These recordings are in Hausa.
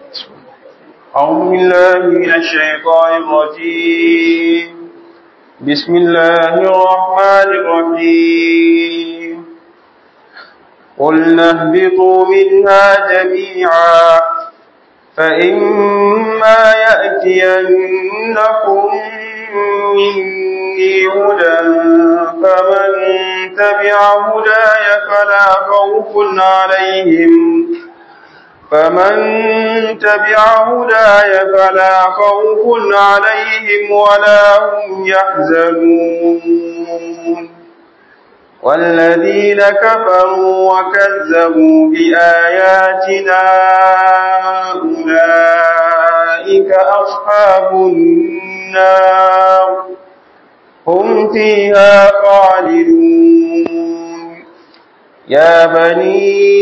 أعوذ بالله من الشيطان الرجيم. بسم الله الرحمن الرحيم. قلنا اهبطوا منها جميعا فإما يأتينكم مني هدى فمن تبع هداي فلا خوف عليهم ولا هم يحزنون. والذين كفروا وكذبوا بآياتنا أولئك أصحاب النار هم فيها خالدون. يا بني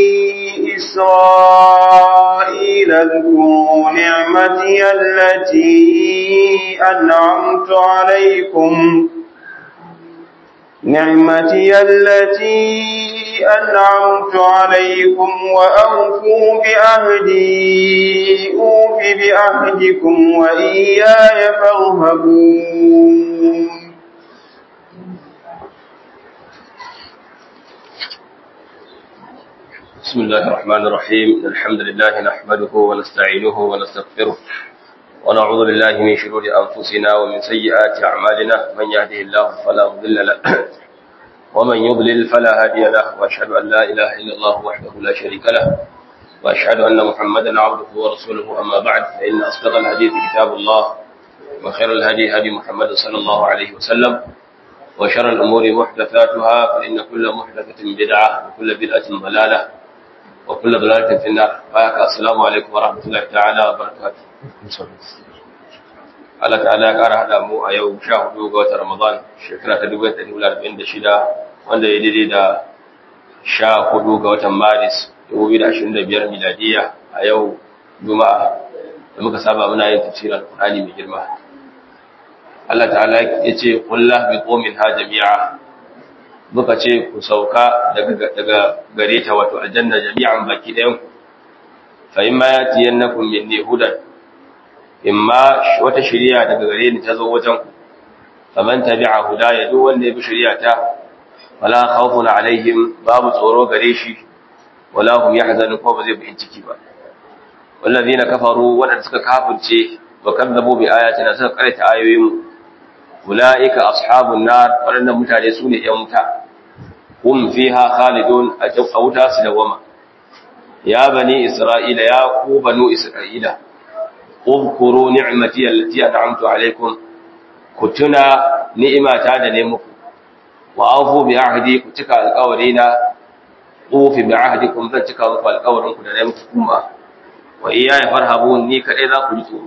إسرائيل اذكروا نعمتي التي أنعمت عليكم وأوفوا بأهدي أوف بأهدكم وإياي فارهبون. بسم الله الرحمن الرحيم. الحمد لله نحمده ونستعينه ونستغفره ونعوذ بالله من شرور أنفسنا ومن سيئات أعمالنا. من يهده الله فلا مضل له ومن يضلل فلا هادي له، وأشهد أن لا إله إلا الله وحده لا شريك له، وأشهد أن محمدا عبده ورسوله. أما بعد، فإن أصدق الحديث كتاب الله، وخير الهدي هدي محمد صلى الله عليه وسلم، وشر الأمور محدثاتها، فإن كل محدثة بدعة وكل بدعة ضلالة وكل ضلالة في النار. السلام عليكم ورحمة الله تعالى وبركاته. Allah ta'ala ya ƙara haɗa mu a yau 14 ga watan Ramadan shekara ta 1446 wanda ya daidai da 14 ga watan Maris 2025 miladiya. A yau Juma'a da muka saba muna yin tafsirin Al-Qur'ani mai girma. Allah ta'ala ya ce kullu bi qawmin ha jami'a, muka ce ku sauka daga gare ta wato aljanna jami'an baki ɗayan ku. Fa imma yatiyannakum minni hudan, imma wata shari'a daga gare ni ta zo wajen ku, faman tabi'a hudaya, duk wanda ya bi shari'a ta, wala khawfun alaihim, babu tsoro gare shi, wala hum yahzanun, ko ba zai bi ciki ba. Wallazina kafaru, wadanda suka kafirce wa kadzabu bi ayatina, suka karanta ayoyin, ulaika ashabun nar, wadannan mutane su ne yan wuta, hum fiha khalidun, a wuta su dawama. Ya bani isra'ila, ya ku banu isra'ila, اذكروا نعمتي التي أنعمت عليكم، كتنا نعمة هذا نعمكم، وأوفوا بعهدي، كتك القولين، أوفي بعهدكم، فتك القولين نعمكم، وإياي فارهبون، نيك إذا قلتم.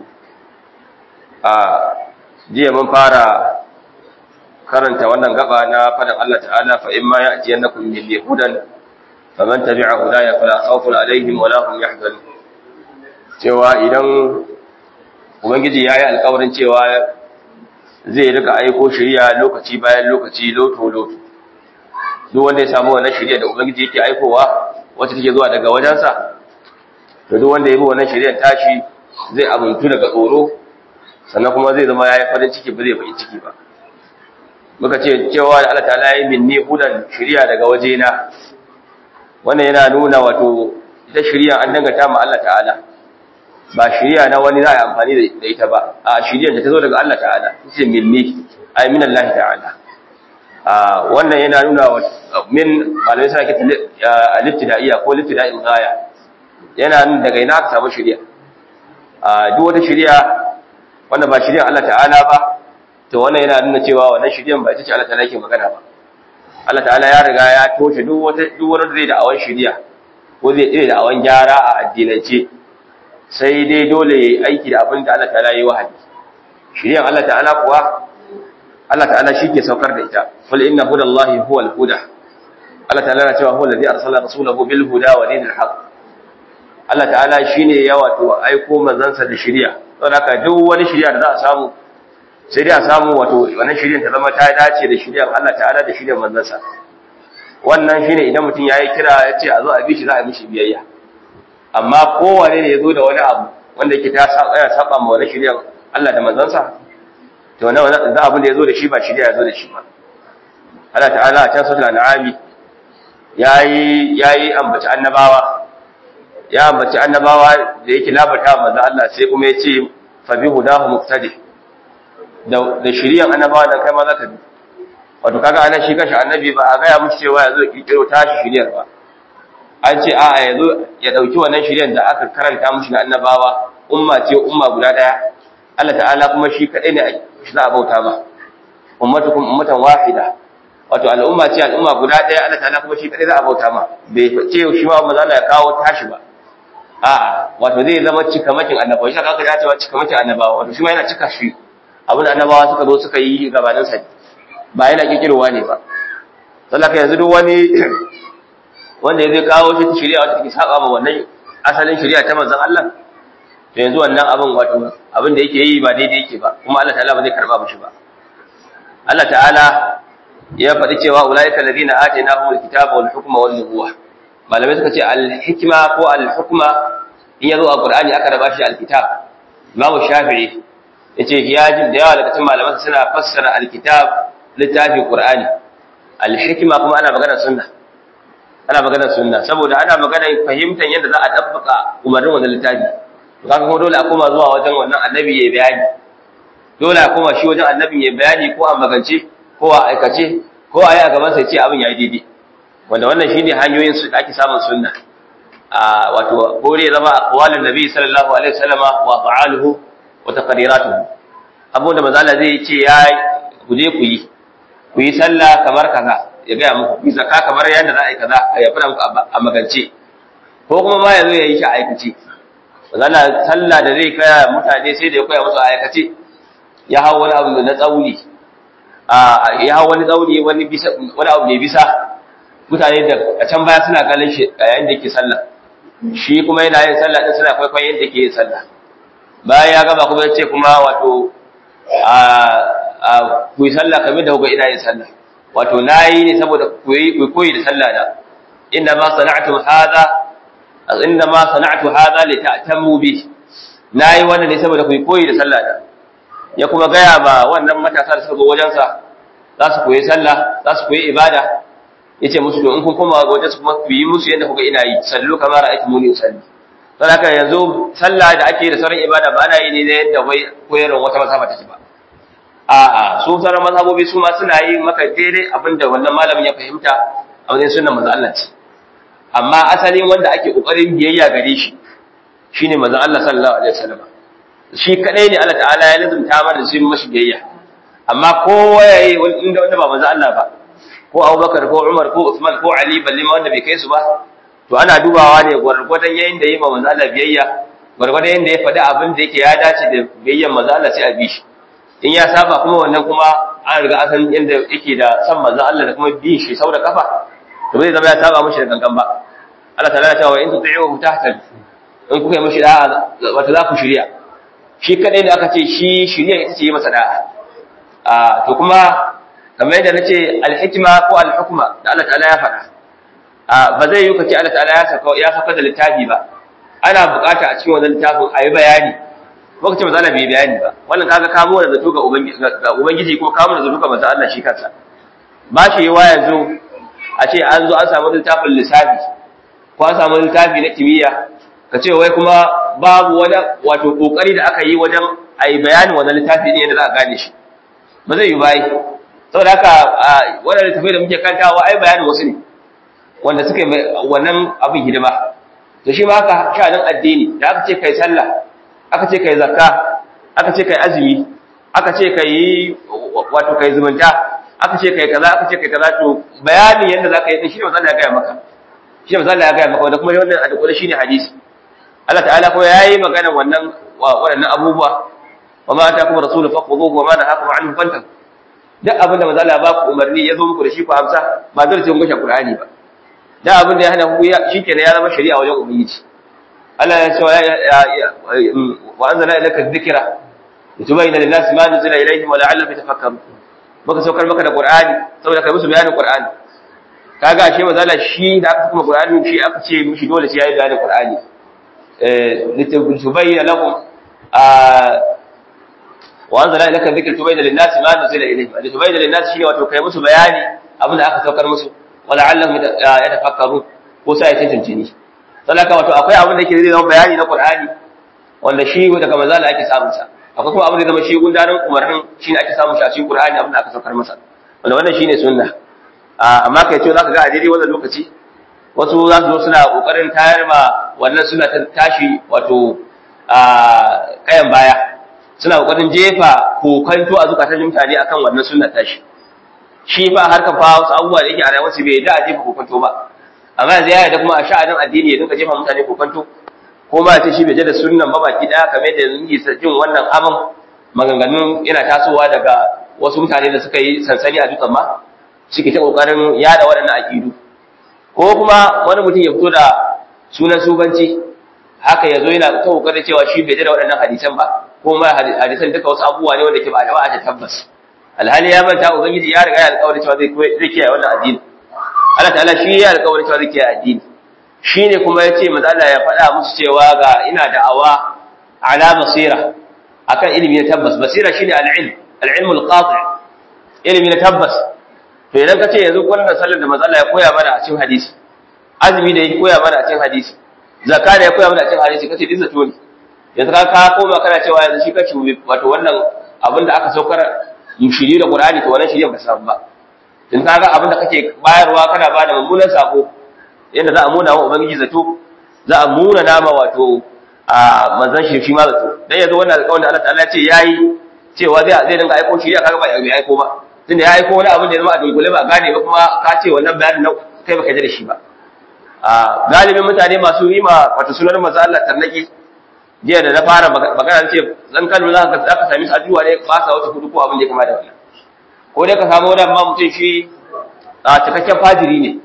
jiya mun fara karanta wannan gaba na faɗin Allah ta'ala, fa imma ya'tiyannakum minni hudan faman tabi'a hudaya fala khawfun alaihim wala hum yahzanun, cewa idan Ubangiji ya yi alkawarin cewa zai rika aiko shari'a lokaci bayan lokaci, loto-loto. Duk wanda ya samu wannan shari'a da Ubangiji yake aikowa, wacce take zuwa daga wajensa, to duk wanda ya bi wannan shari'a tashi zai abuntu daga tsoro, sannan kuma zai zama ya yi farin ciki, ba zai baƙin ciki ba. Muka ce cewa da Allah ta'ala ya yi minni hudan, shari'a daga wajena, wannan yana nuna wato ita shari'a an dangata ma Allah ta'ala, ba shiriya na wani za a yi amfani da ita ba, a shiriyar da ta zo daga Allah ta'ala, ce minni, ai min Allah ta'ala. Wannan yana nuna min malamai suna kita liftida'iyya ko liftida'in gaya, yana nuna daga ina aka samu shiriya. Duk wata shiriya wanda ba shiriyar Allah ta'ala ba, to wannan yana nuna cewa wannan shiriyar ba ita ce Allah ta'ala yake magana ba. Allah ta'ala ya riga ya toshe duk wani zai da awan shiriya ko zai tsire da awan gyara a addinance, sai dai dole ya yi aiki da abin da Allah ta'ala ya yi wahayi. Shiryan Allah ta'ala kuwa, Allah ta'ala shi ke saukar da ita. Fal inna hudallahi huwal huda. Allah ta'ala na cewa huwa allazi arsala rasulahu bil huda wa dinil haqq. Allah ta'ala shine ya wato aiko manzansa da shiriya. Saboda haka duk wani shiriya da za a samu, sai dai a samu wato wannan shiriyan ta zama ta dace da shiriyan Allah ta'ala da shiriyan manzansa. Wannan shine idan mutum yayi kira ya ce a zo a bi shi, za a mishi biyayya. Amma kowane ne ya zo da wani abu wanda yake ta saba ma wannan shari'ar Allah da manzansa to wannan da abin da yazo da shi ba shari'a yazo da shi ba Allah ta'ala a can sura al-an'am yayi ambaci annabawa ya ambaci annabawa da yake labata manzo Allah sai kuma yace fa bi hudahu muqtadi da shari'ar annabawa dan kai ma zaka bi wato kaga anan shi kashi annabi ba a ga ya mushi cewa yazo kiro tashi shari'ar ba an ce a'a yazo ya dauki wannan shari'ar da aka karanta mushi na annabawa umma ce umma guda daya Allah ta'ala kuma shi kadai ne shi za a bauta ba ummatukum ummatan wahida wato al'umma ce al'umma guda daya Allah ta'ala kuma shi kadai za a bauta ma bai ce shi ma manzo Allah ya kawo tashi ba a'a wato zai zama cikamakin annabawa shi kaga ya ce cikamakin annabawa wato shi ma yana cika shi abin annabawa suka zo suka yi gabanin sa ba yana kikirowa ne ba sallaka yanzu duk wani wanda ya zai kawo shi shari'a wata take saba ma wannan asalin shari'a ta manzon Allah to yanzu wannan abin wato abin da yake yi ba daidai yake ba kuma Allah ta'ala ba zai karba mishi ba Allah ta'ala ya faɗi cewa ulaika alladhina atainahumul kitaba wal hukma wan nubuwah malamai suka ce al-hikma ko al-hukma in yazo a Qur'ani aka raba shi al-kitab Imam Shafi'i yace hiyajin da yawa daga cikin malaman suna fassara al-kitab littafin Qur'ani al-hikma kuma ana magana sunna saboda ana magana fahimtar yadda za a dabbaka umarnin wannan littafi kaga kuma dole a koma zuwa wajen wannan annabi yayi bayani dole a koma shi wajen annabi yayi bayani ko a magance ko a aikace ko a yi a gaban sa ce abin yayi daidai wanda wannan shine hanyoyin su da ake samun sunna a wato kore zama aqwalun nabi sallallahu alaihi wasallama wa fa'aluhu wa taqriratuhu abunda manzo Allah zai ce ya guje ku yi sallah kamar kaza ya ga muku ku zakka kamar yanda za a yi kaza ya fara muku a magance ko kuma ma yazo yayi shi a aikace manzo sallah da zai kaya mutane sai da ya koya musu a aikace ya hawo wani abu na tsauni ya hawo wani tsauni wani abu mai bisa mutane da a can baya suna kallon shi a yayin da yake sallah shi kuma yana yin sallah din suna kwaikwayon yadda yake yin sallah bayan ya gaba kuma yace kuma wato ku yi sallah kamar da kuka ina yin sallah wato nayi ne saboda ku koyi da sallah da inna ma sana'tu hadha li ta'tamu bi nayi wannan ne saboda ku koyi da sallah da ya kuma gaya ba wannan matasa da suka zo wajen sa za su koyi sallah za su koyi ibada yace musu to in kun koma wajen su kuma ku yi musu yadda kuka ina yi sallu kamar ra'aytumuni usalli don haka yanzu sallah da ake da sauran ibada ba ana yi ne yadda wai koyarwar wata mazhaba take ba a'a su sauran mazhabobi su ma suna yi maka daidai abinda wannan malamin ya fahimta a wajen sunnar manzo Allah ce amma asalin wanda ake kokarin biyayya gare shi shine manzo Allah sallallahu alaihi wasallam shi kadai ne Allah ta'ala ya lazumta mana shi mashi biyayya amma kowa yayi wanda ba manzo Allah ba ko Abubakar ko Umar ko Uthman ko Ali balle ma wanda bai kai su ba to ana dubawa ne gwargwadon yayin da yayi ma manzo Allah biyayya gwargwadon yayin da ya faɗi abin da yake ya dace da biyayyan manzo Allah sai a bi shi in ya saba kuma wannan kuma an riga an san yanda yake da san manzo Allah da kuma bin shi sau da kafa to bai zama ya saba mishi da gangan ba Allah ta'ala ya ce wa in tuti'uhu tahtad in kuka yi mishi da'a wato za ku shirya shi kadai ne aka ce shi shirya ita ce yi masa da'a to kuma kamar yadda nace al-hikma ko al-hukma da Allah ta'ala ya faɗa ba zai yi kace Allah ta'ala ya saka da littafi ba ana bukata a cikin wannan littafin ayi bayani ko kace manzo Allah bai bayani ba wannan kaga kamo da zato ga ubangiji ko kamo da zato ga manzo Allah shi kansa ba shi yawa yanzu a ce an zo an samu littafin lissafi ko an samu littafi na kimiyya kace wai kuma babu wani wato kokari da aka yi wajen ayi bayani wannan littafi din yadda za a gane shi ba zai yi bai saboda haka wannan littafi da muke kantawa ai bayanin wasu ne wanda suka yi wannan abin hidima to shi ma haka sha'anin addini da aka ce kai sallah aka ce kai zakka aka ce kai azumi aka ce kai wato kai zumunta aka ce kai kaza aka ce kai kaza to bayanin yanda zaka yi din shi ne manzo Allah ya gaya maka shi ne manzo Allah ya gaya maka wanda kuma wannan addu'a shine hadisi Allah ta'ala ko yayi magana wannan abubuwa wa ma ataakum rasulu faquduhu wa ma nahakum anhu fantahu duk abin da manzo Allah ya ba ku umarni ya zo muku da shi ku amsa ba zai ce mun gashe Qur'ani ba duk abin da ya hana ku shikenan ya zama shari'a wajen ubangiji Allah ya ce wa anzalna ilayka dhikra litubayyana lin-nasi ma nuzila ilayhim wa la'allahum yatafakkarun baka saukar maka da Qur'ani saboda kai musu bayanin Qur'ani kaga ashe manzo Allah shi da aka kuma Qur'ani shi aka ce mishi dole sai yayi bayanin Qur'ani litubayyana lahum wa anzala ilayka dhikra tubayyana lin-nasi ma nuzila ilayhim litubayyana lin-nasi shine wato kai musu bayani abinda aka saukar musu wala allahum yatafakkaru ko sai ya tantance salaka wato akwai abin da yake zai zama bayani na Qur'ani wanda shi daga manzo Allah ake samun sa akwai kuma abin da zama shi gundarin umarnin shine ake samun shi a cikin Qur'ani abin da aka saukar masa wanda wannan shine sunna amma kai ce zaka ga a daidai wannan lokaci wasu za su zo suna kokarin tayar ma wannan sunna ta tashi wato kayan baya suna kokarin jefa kokanto a zukatan mutane akan wannan sunna tashi shi ba harkar fa wasu abubuwa da yake a rayuwarsu bai da a jefa kokanto ba amma yanzu ya yarda kuma a sha'anin addini ya dinga jefa mutane kokanto ko ma ce shi bai da sunnan ba baki daya kamar yadda yanzu yake jin wannan aman maganganun yana tasowa daga wasu mutane da suka yi sansani a dutsen ma suke ta kokarin yada waɗannan aqidu ko kuma wani mutum ya fito da sunan subanci haka yazo yana ta kokarin cewa shi bai da waɗannan hadisan ba ko ma hadisan duka wasu abubuwa ne wanda ke ba a tabbas alhali ya manta ubangiji ya riga ya alƙawarin cewa zai kiyaye wannan addini Allah ta'ala shi ya alƙawarin cewa zai kiyaye addini shine kuma yace manzo Allah ya faɗa musu cewa ga ina da'awa ala basira akan ilimi na tabbas basira shine al-ilm al-qati' ilimi na tabbas to idan kace yanzu wannan sallar da manzo Allah ya koya mana a cikin hadisi azumi da ya koya mana a cikin hadisi zakka da ya koya mana a cikin hadisi kace din zato ne yanzu ka koma kana cewa yanzu shi kace wato wannan abin da aka saukar shiri da Qur'ani to wannan shiriyan ba samu ba in kaga abin da kake bayarwa kana bada mummunan sako yanda za a muna wa ubangiji zato za a muna nama wato a manzon shi ma zato dan yanzu wannan alƙawarin da Allah ta'ala ya ce yayi cewa zai dinga aiko shiriya kaga ba ya aiko ba tunda ya aiko wani abin da ya zama a dunkule ba gane ba kuma ka ce wannan bayanin na kai baka ji da shi ba galibin mutane masu yi ma wato sunan manzo Allah tarnaki jiya da na fara magana ce zan kallo za ka sami addu'a ne ba sa wata hudu ko abin da ya kama da wannan ko dai ka samu wannan ma mutum shi cikakken fajiri ne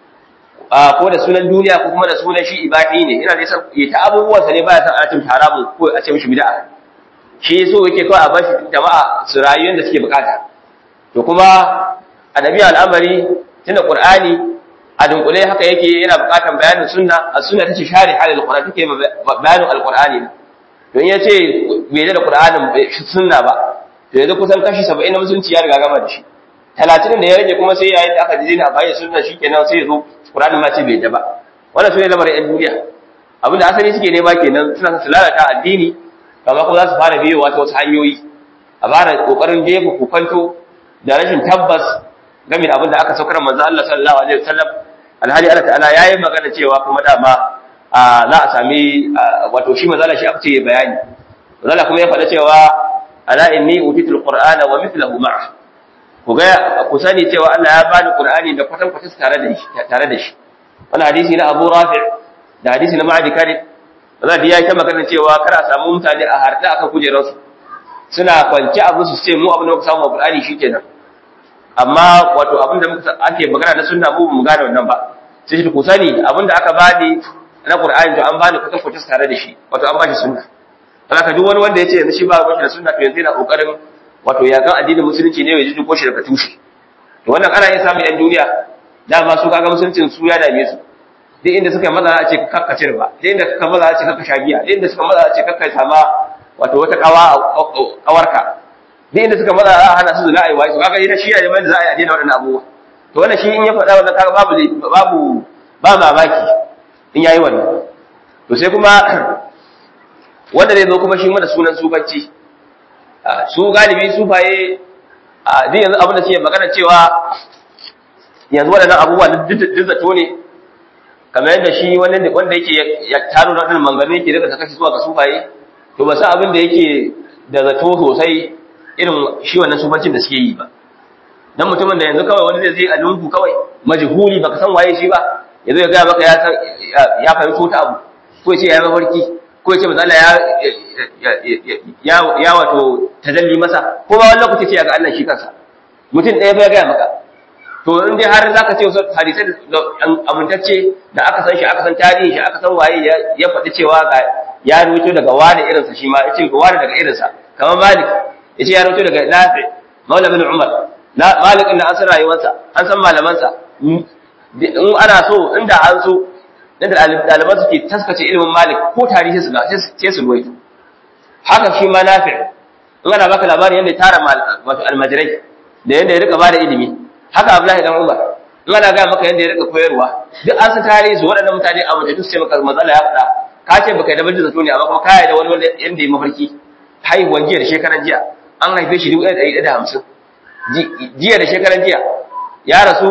ko da sunan duniya ko kuma da sunan shi ibadi ne ina da ya ta abubuwan sa ne baya san a cin haramu ko a ce mishi bid'a shi so yake kawai a bashi jama'a su rayuwar da suke bukata to kuma annabi al'amari tunda qur'ani a dunkule haka yake yana bukatan bayanin sunna as-sunna tace shari halil qur'ani take bayanin al-qur'ani to in yace bai da qur'anin sunna ba to yanzu kusan kashi 70 na musulunci ya riga gama da shi 30 da ya rage kuma sai yayin da aka ji a bayan sunna shikenan sai yazo qur'anin ma ce bai da ba wannan sune lamarin ɗan duniya abinda asali suke nema kenan suna su lalata addini amma kuma za su fara biyowa ta wasu hanyoyi a fara kokarin jefa kukanto da rashin tabbas game da abin da aka saukar manzo Allah sallallahu alaihi wasallam alhali Allah ta'ala yayi magana cewa kuma dama za a sami wato shi manzo Allah shi aka ce bayani manzo Allah kuma ya faɗa cewa ala inni utitul qur'ana wa mithluhu ma'a ku ga ku sani cewa Allah ya bani qur'ani da kwatan kwatan tare da shi wannan hadisi na Abu Rafi' da hadisi na Ma'adi Kadid manzo ya yi ta magana cewa kar a samu mutane a harda akan kujerarsu suna kwance abu su ce mu abin da muka samu a qur'ani shikenan amma wato abinda ake magana na sunna mu gane wannan ba sai ku sani abinda aka bani na Qur'ani to an bani kusan kuce tare da shi wato an bani sunna haka duk wani wanda yace yanzu shi ba ruwan da sunna to yanzu yana kokarin wato yakan addinin musulunci ne ya ji ko shi daga tushe to wannan ana yin samun yan duniya dama su kaga musuluncin su ya dame su duk inda suka maza a ce kakka cirba duk inda suka maza a ce kakka shagiya duk inda suka maza a ce kakka sama wato wata kawarka duk inda suka maza a hana su zina ai wai to kaga ita shi ya da za a yi addini waɗannan abubuwa to wannan shi in ya faɗa wannan kaga ba mamaki in yayi wannan to sai kuma wanda zai zo kuma shi mana sunan sufanci su galibi sufaye din yanzu abin da suke magana cewa yanzu waɗannan abubuwa duk zato ne kamar yadda shi wanda yake ya taro na ɗan mangane yake daga takashi zuwa ga sufaye to ba sa abin da yake da zato sosai irin shi wannan sufancin da suke yi ba dan mutumin da yanzu kawai wani zai a lungu kawai majhuli baka san waye shi ba yanzu ya ga maka ya fahimci ta abu ko ya ce ya mafarki ko ya ce manzo Allah ya wato tadalli masa ko ba wani lokaci ce ya ga Allah shi kansa mutum ɗaya bai ga maka to in dai har zaka ce wasu hadisai da amintacce da aka san shi aka san tarihi shi aka san waye ya faɗi cewa ga ya rubuto daga wani irinsa shi ma yace ga wani daga irinsa kamar Malik yace ya rubuto daga Nafi Maula bin Umar Malik inda an san rayuwarsa an san malamansa in ana so inda an so dan da ɗaliban suke taskace ilimin Malik ko tarihi su ga sai su ruwaito haka shi ma Nafi' in ana baka labarin yanda ya tara wato almajirai da yanda ya rika bada ilimi haka Abdullahi dan Umar in ana ga maka yanda ya rika koyarwa duk an san tarihi su waɗannan mutane a mutum sai maka mazala ya faɗa ka ce baka yi da bajin zato ne amma kuma ka yi da wani wanda yanda ya mafarki haihuwan jiya da shekaran jiya an haife shi 1150 jiya da shekaran jiya ya rasu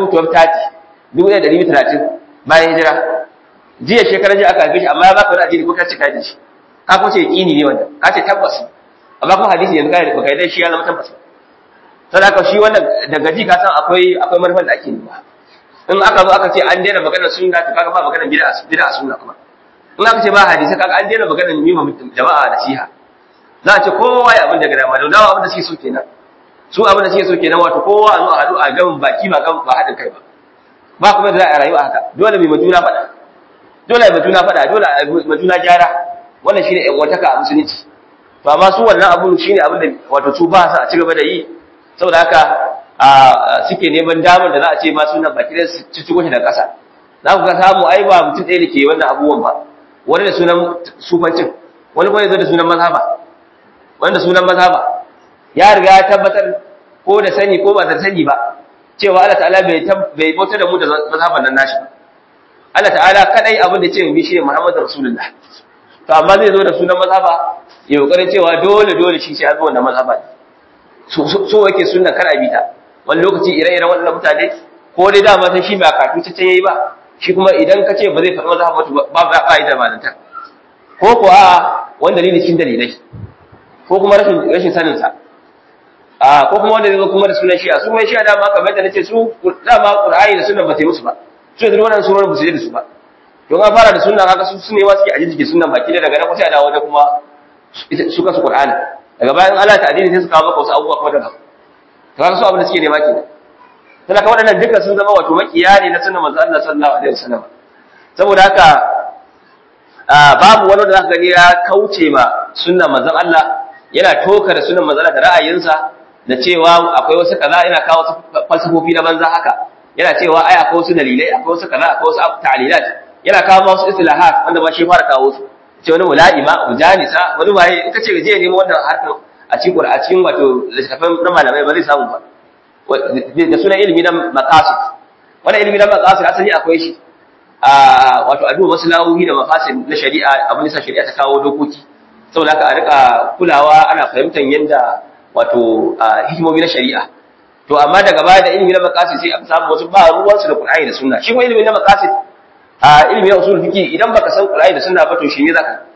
1230 bayan hijira jiya shekaran jiya aka haife shi amma ya baka wani addini ko ka ce ka yi shi ka ko ce yaqini ne wanda ka ce tabbas amma kuma hadisi yanzu kai baka yi dai shi ya zama tabbas sai haka shi wannan daga ji ka san akwai manufar da ake yi ba in aka zo aka ce an daina maganar sunna to kaga ba maganar bid'a sunna kuma in aka ce ba hadisi kaga an daina maganar mimma jama'a nasiha za a ce kowa ya abin da ga dama da dawo abin da suke so kenan su abin da suke so kenan wato kowa a zo a haɗu a gaban baki ba haɗin kai ba kuma da za a rayuwa haka dole mai majuna faɗa dole a majuna gyara wannan shine ƴan wataka a musulunci to amma su wannan abun shine abin da wato su ba sa a ci gaba da yi saboda haka suke neman damar da za a ce ma sunan baki da su ci shi da ƙasa za ku ga samu ai ba mutum ɗaya da ke wannan abubuwan ba wani da sunan sufancin wani kuma ya zo da sunan mazhaba wanda sunan mazhaba ya riga ya tabbatar ko da sani ko ba da sani ba cewa Allah ta'ala bai bauta da mu da mazhaban nan nashi Allah ta'ala kadai abin da ce mu bi shi Muhammadu Rasulullah to amma zai zo da sunan mazhaba ya kokarin cewa dole shi sai an zo wannan mazhaba so yake sunna kar a bita wani lokaci ire-iren wannan mutane ko dai dama sai shi ba kafin ta yayi ba shi kuma idan ka ce ba zai faɗi mazhaba ba yi da malanta ko ko a wanda dalili cikin dalilai ko kuma rashin sanin sa ko kuma wanda zai zo kuma da sunan shi'a su mai shi'a dama kamar yadda nace su dama Qur'ani da sunna ba ta yi musu ba su da wannan sunan ba su yi da su ba don an fara da sunna kaga su ne wasu ke ajiji sunnan baki da daga nan kuma sai a dawo da kuma su kasu Qur'ani daga bayan Allah ta addini sai su kawo maka wasu abubuwa kuma daga to kaga su abin da suke nema kenan sai ka waɗannan dukkan sun zama wato makiya ne na sunnan manzo Allah sallallahu alaihi wasallam saboda haka babu wani da zaka gani ya kauce ma sunnan manzo Allah yana toka da sunnan manzo Allah da ra'ayinsa da cewa akwai wasu kaza yana kawo wasu falsafofi na banza haka yana cewa ai akwai wasu dalilai akwai wasu kaza akwai wasu ta'lilat yana kawo wasu istilahat wanda ba shi fara kawo su ce wani mula'ima mujanisa wani waye in kace je nemo wannan harkar a cikin wato littafin na malamai ba zai samu ba da sunan ilimi na maqasid wannan ilimi na maqasid asali akwai shi wato addu'a maslahohi da mafasid na shari'a abin da shari'a ta kawo dokoki saboda haka a rika kulawa ana fahimtar yanda wato hikimomi na shari'a to amma daga baya da ilimi na maqasid sai aka samu wasu ba ruwan su da Qur'ani da Sunna shi kuma ilimi na maqasid ilimi na usul fiqi idan baka san Qur'ani da Sunna ba to shi ne zaka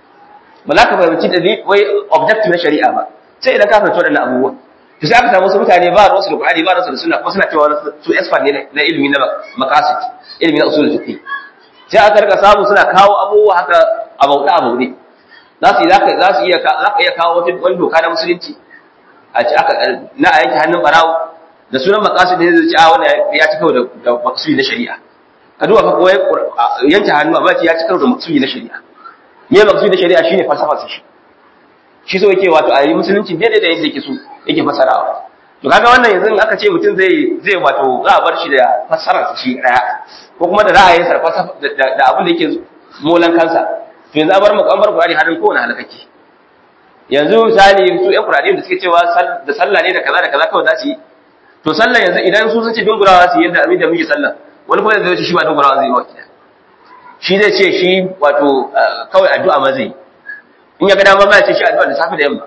ba za ka fahimci da wai objective na shari'a ba sai idan ka fahimci wadannan abubuwa to sai aka samu wasu mutane ba ruwan su da Qur'ani ba ruwan su da Sunna kuma suna cewa su expert ne na ilimi na maqasid ilimi na usul fiqi sai aka rika samu suna kawo abubuwa haka a bauɗe za su iya kawo wani doka na musulunci a ci na a yanke hannun barawo da sunan makasu da zai ci a wani ya ci kawai da maksudi na shari'a ka duba fa kawai yanke hannu amma ya ci kawai da maksudi na shari'a me maksudi na shari'a shine falsafar sa shi so yake wato a yi musulunci daidai da yadda yake so yake fasarawa to kaga wannan yanzu in aka ce mutum zai wato za a bar shi da fasarar sa shi daya ko kuma da ra'ayin sa da abin da yake molan kansa to yanzu an bar Qur'ani hadin kowane halakake yanzu misali su ƴan Qur'ani da suke cewa da sallah ne da kaza da kaza kawai za su yi to sallah yanzu idan su sun ce dungurawa su yanda amin da muke sallah wani kuma zai ce shi ba dungurawa zai yi wa kida shi zai ce shi wato kawai addu'a ma zai in ya ga dama ma ya ce shi addu'a da safi da yamma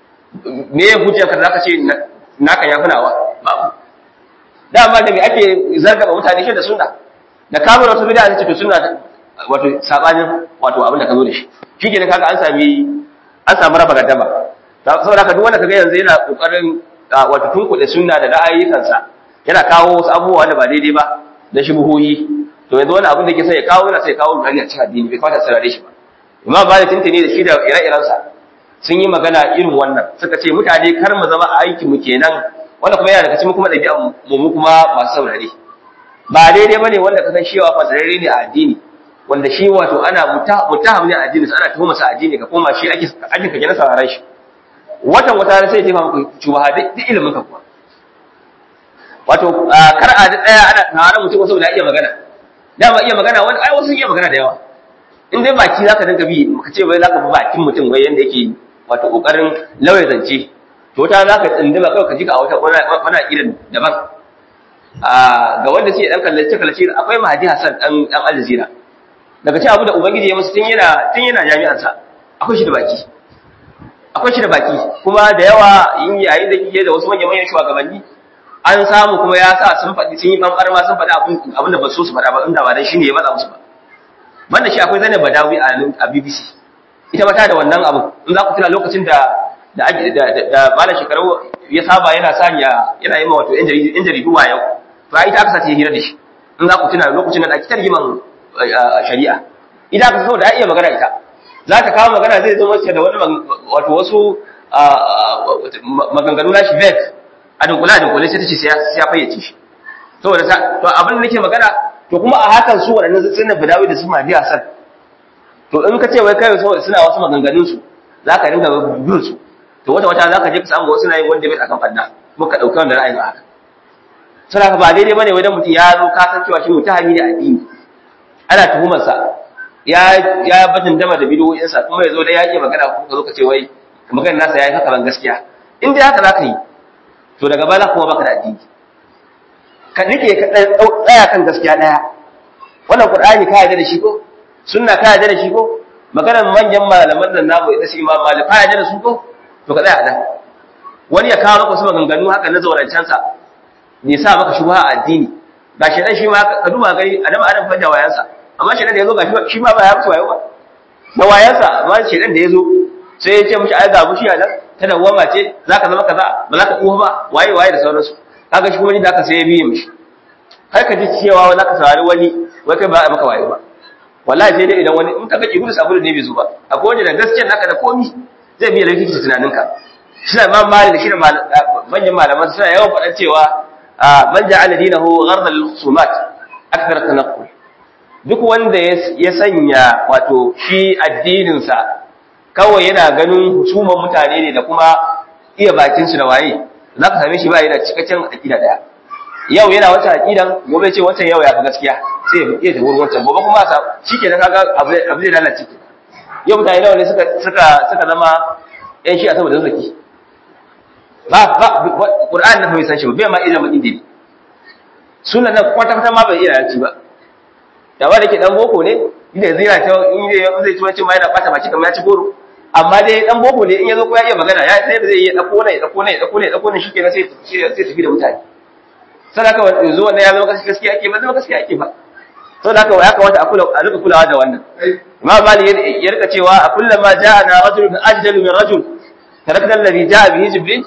me ya hujja ka zaka ce naka ya funawa babu dama da me ake zargaba mutane shi da sunna da kamar wata bid'a ce to sunna wato sabanin wato abin da ka zo da shi shikenan kaga an samu raba gaddama saboda haka duk wanda kaga yanzu yana kokarin wato tunkuɗe sunna da ra'ayikansa yana kawo wasu abubuwa da ba daidai ba da shubuhoyi to yanzu wani abin da yake sai ya kawo yana sai ya kawo rudani a cikin addini bai kamata sarare shi ba imam ba da tuntuni da shi da ire-irensa sun yi magana irin wannan suka ce mutane kar mu zama aikin mu kenan wanda kuma yana daga cikin kuma ɗabi'an mu kuma masu saurare ba daidai bane wanda ka san cewa fasararre ne a addini wanda shi wato ana mutaham ne a addini ana tuhuma sa addini ka koma shi ake ka kenan sauraron shi wata sai ya taimaka muku shubaha duk ilimin ka kuwa wato kar a daya ana tare mutum saboda iya magana dama iya magana wani ai wasu iya magana da yawa in dai baki zaka dinga bi ka ce wai zaka bi bakin mutum wai yanda yake wato kokarin lauya zance to ta zaka tsindima kai ka jika a wata irin daban ga wanda sai dan kallace akwai Mahdi Hassan dan Al Jazeera daga cikin abu da ubangiji ya musu tun yana jami'an sa akwai shi da baki kuma da yawa yayin da kike da wasu manyan shugabanni an samu kuma ya sa sun yi bambar ma sun faɗi abin da ba so su faɗa ba inda ba dan shine ya matsa musu ba banda shi akwai Zainab Badawi a BBC ita ma ta da wannan abu in za ku tuna lokacin da malam shekaru ya saba yana yi ma wato yan jaridu wa yau to ai ita aka sace hira da shi in za ku tuna lokacin da ake tarjiman shari'a ita aka so da iya magana ita za ta kawo magana zai zo masa da wani wato wasu maganganu na shi vet a dunkule sai ta ce sai ya fayyace shi saboda to abin da nake magana to kuma a hakan su waɗannan sunan Badawi da su Mahdi Hassan to in ka ce wai kai suna wasu maganganun su zaka dinga bin su to wata zaka je ka samu wasu na yin wanda bai akan fadda muka dauka wannan ra'ayin haka sai ba daidai bane wai dan mutum ya zo ka san cewa shi mutahami da addini ana tuhumar sa ya batin dama da bidiyoyin sa kuma yazo da yake magana ko ka zo ka ce wai maganar nasa yayi haka ban gaskiya in dai haka zaka yi to daga baya kuma baka da addini ka nike ka tsaya kan gaskiya daya wannan Qur'ani ka yarda da shi ko sunna ka yarda da shi ko maganar manyan malaman nan namu da su Imam Malik ka yarda da su ko to ka tsaya da wani ya kawo maka su maganganu haka na zaurancan sa ne sa maka shubha a addini ga shedan shi ma ka duba gari adam fa da wayansa amma shedan da yazo ga shi ma ba ya mutu wayo ba da wayansa amma shedan da yazo sai ya ce mishi ai ga bushiya nan ta dawama ce zaka zama kaza ba za ka uwa ba waye da sauransu kaga shi kuma ni da aka sai ya biye mishi kai ka ji cewa za ka saurari wani wai kai ba a maka waye ba wallahi sai dai idan wani in ka ga gudu sabulu ne bai zo ba akwai wanda da gaskiyar naka da komi zai biye rikici tunaninka suna ma mali da shi da manyan malaman suna yawan faɗan cewa man ja'ala dinahu ghardan lil khusumat akthar tanaqqul duk wanda ya sanya wato shi addinin sa kawai yana ganin husuman mutane ne da kuma iya bakin su da waye za ka same shi ba yana cikakken aqida daya yau yana wata aqidan gobe ce wancan yau ya fi gaskiya sai ya iya tawo wancan gobe kuma sa shikenan kaga abu zai lalace yau mutane nawa ne suka zama yan shi a saboda zaki ba Qur'an na bai san shi ba bai ma ilimin indini sunan nan kwata ma bai iya yaci ba da wanda ke dan boko ne inda zai ta zai ci wancan ma yana bata baki kamar ya ci goro amma dai dan boko ne in yazo ko ya iya magana ya sai zai iya dauko ne shikenan sai tafi da mutane sadaka yanzu wannan ya zama gaskiya ake ba zama gaskiya ake ba sadaka ya kamata a rika kulawa da wannan Imam Malik ya rika cewa a kullama ja'ana rajulun ajdalu min rajul tarakna alladhi ja'a bihi jibril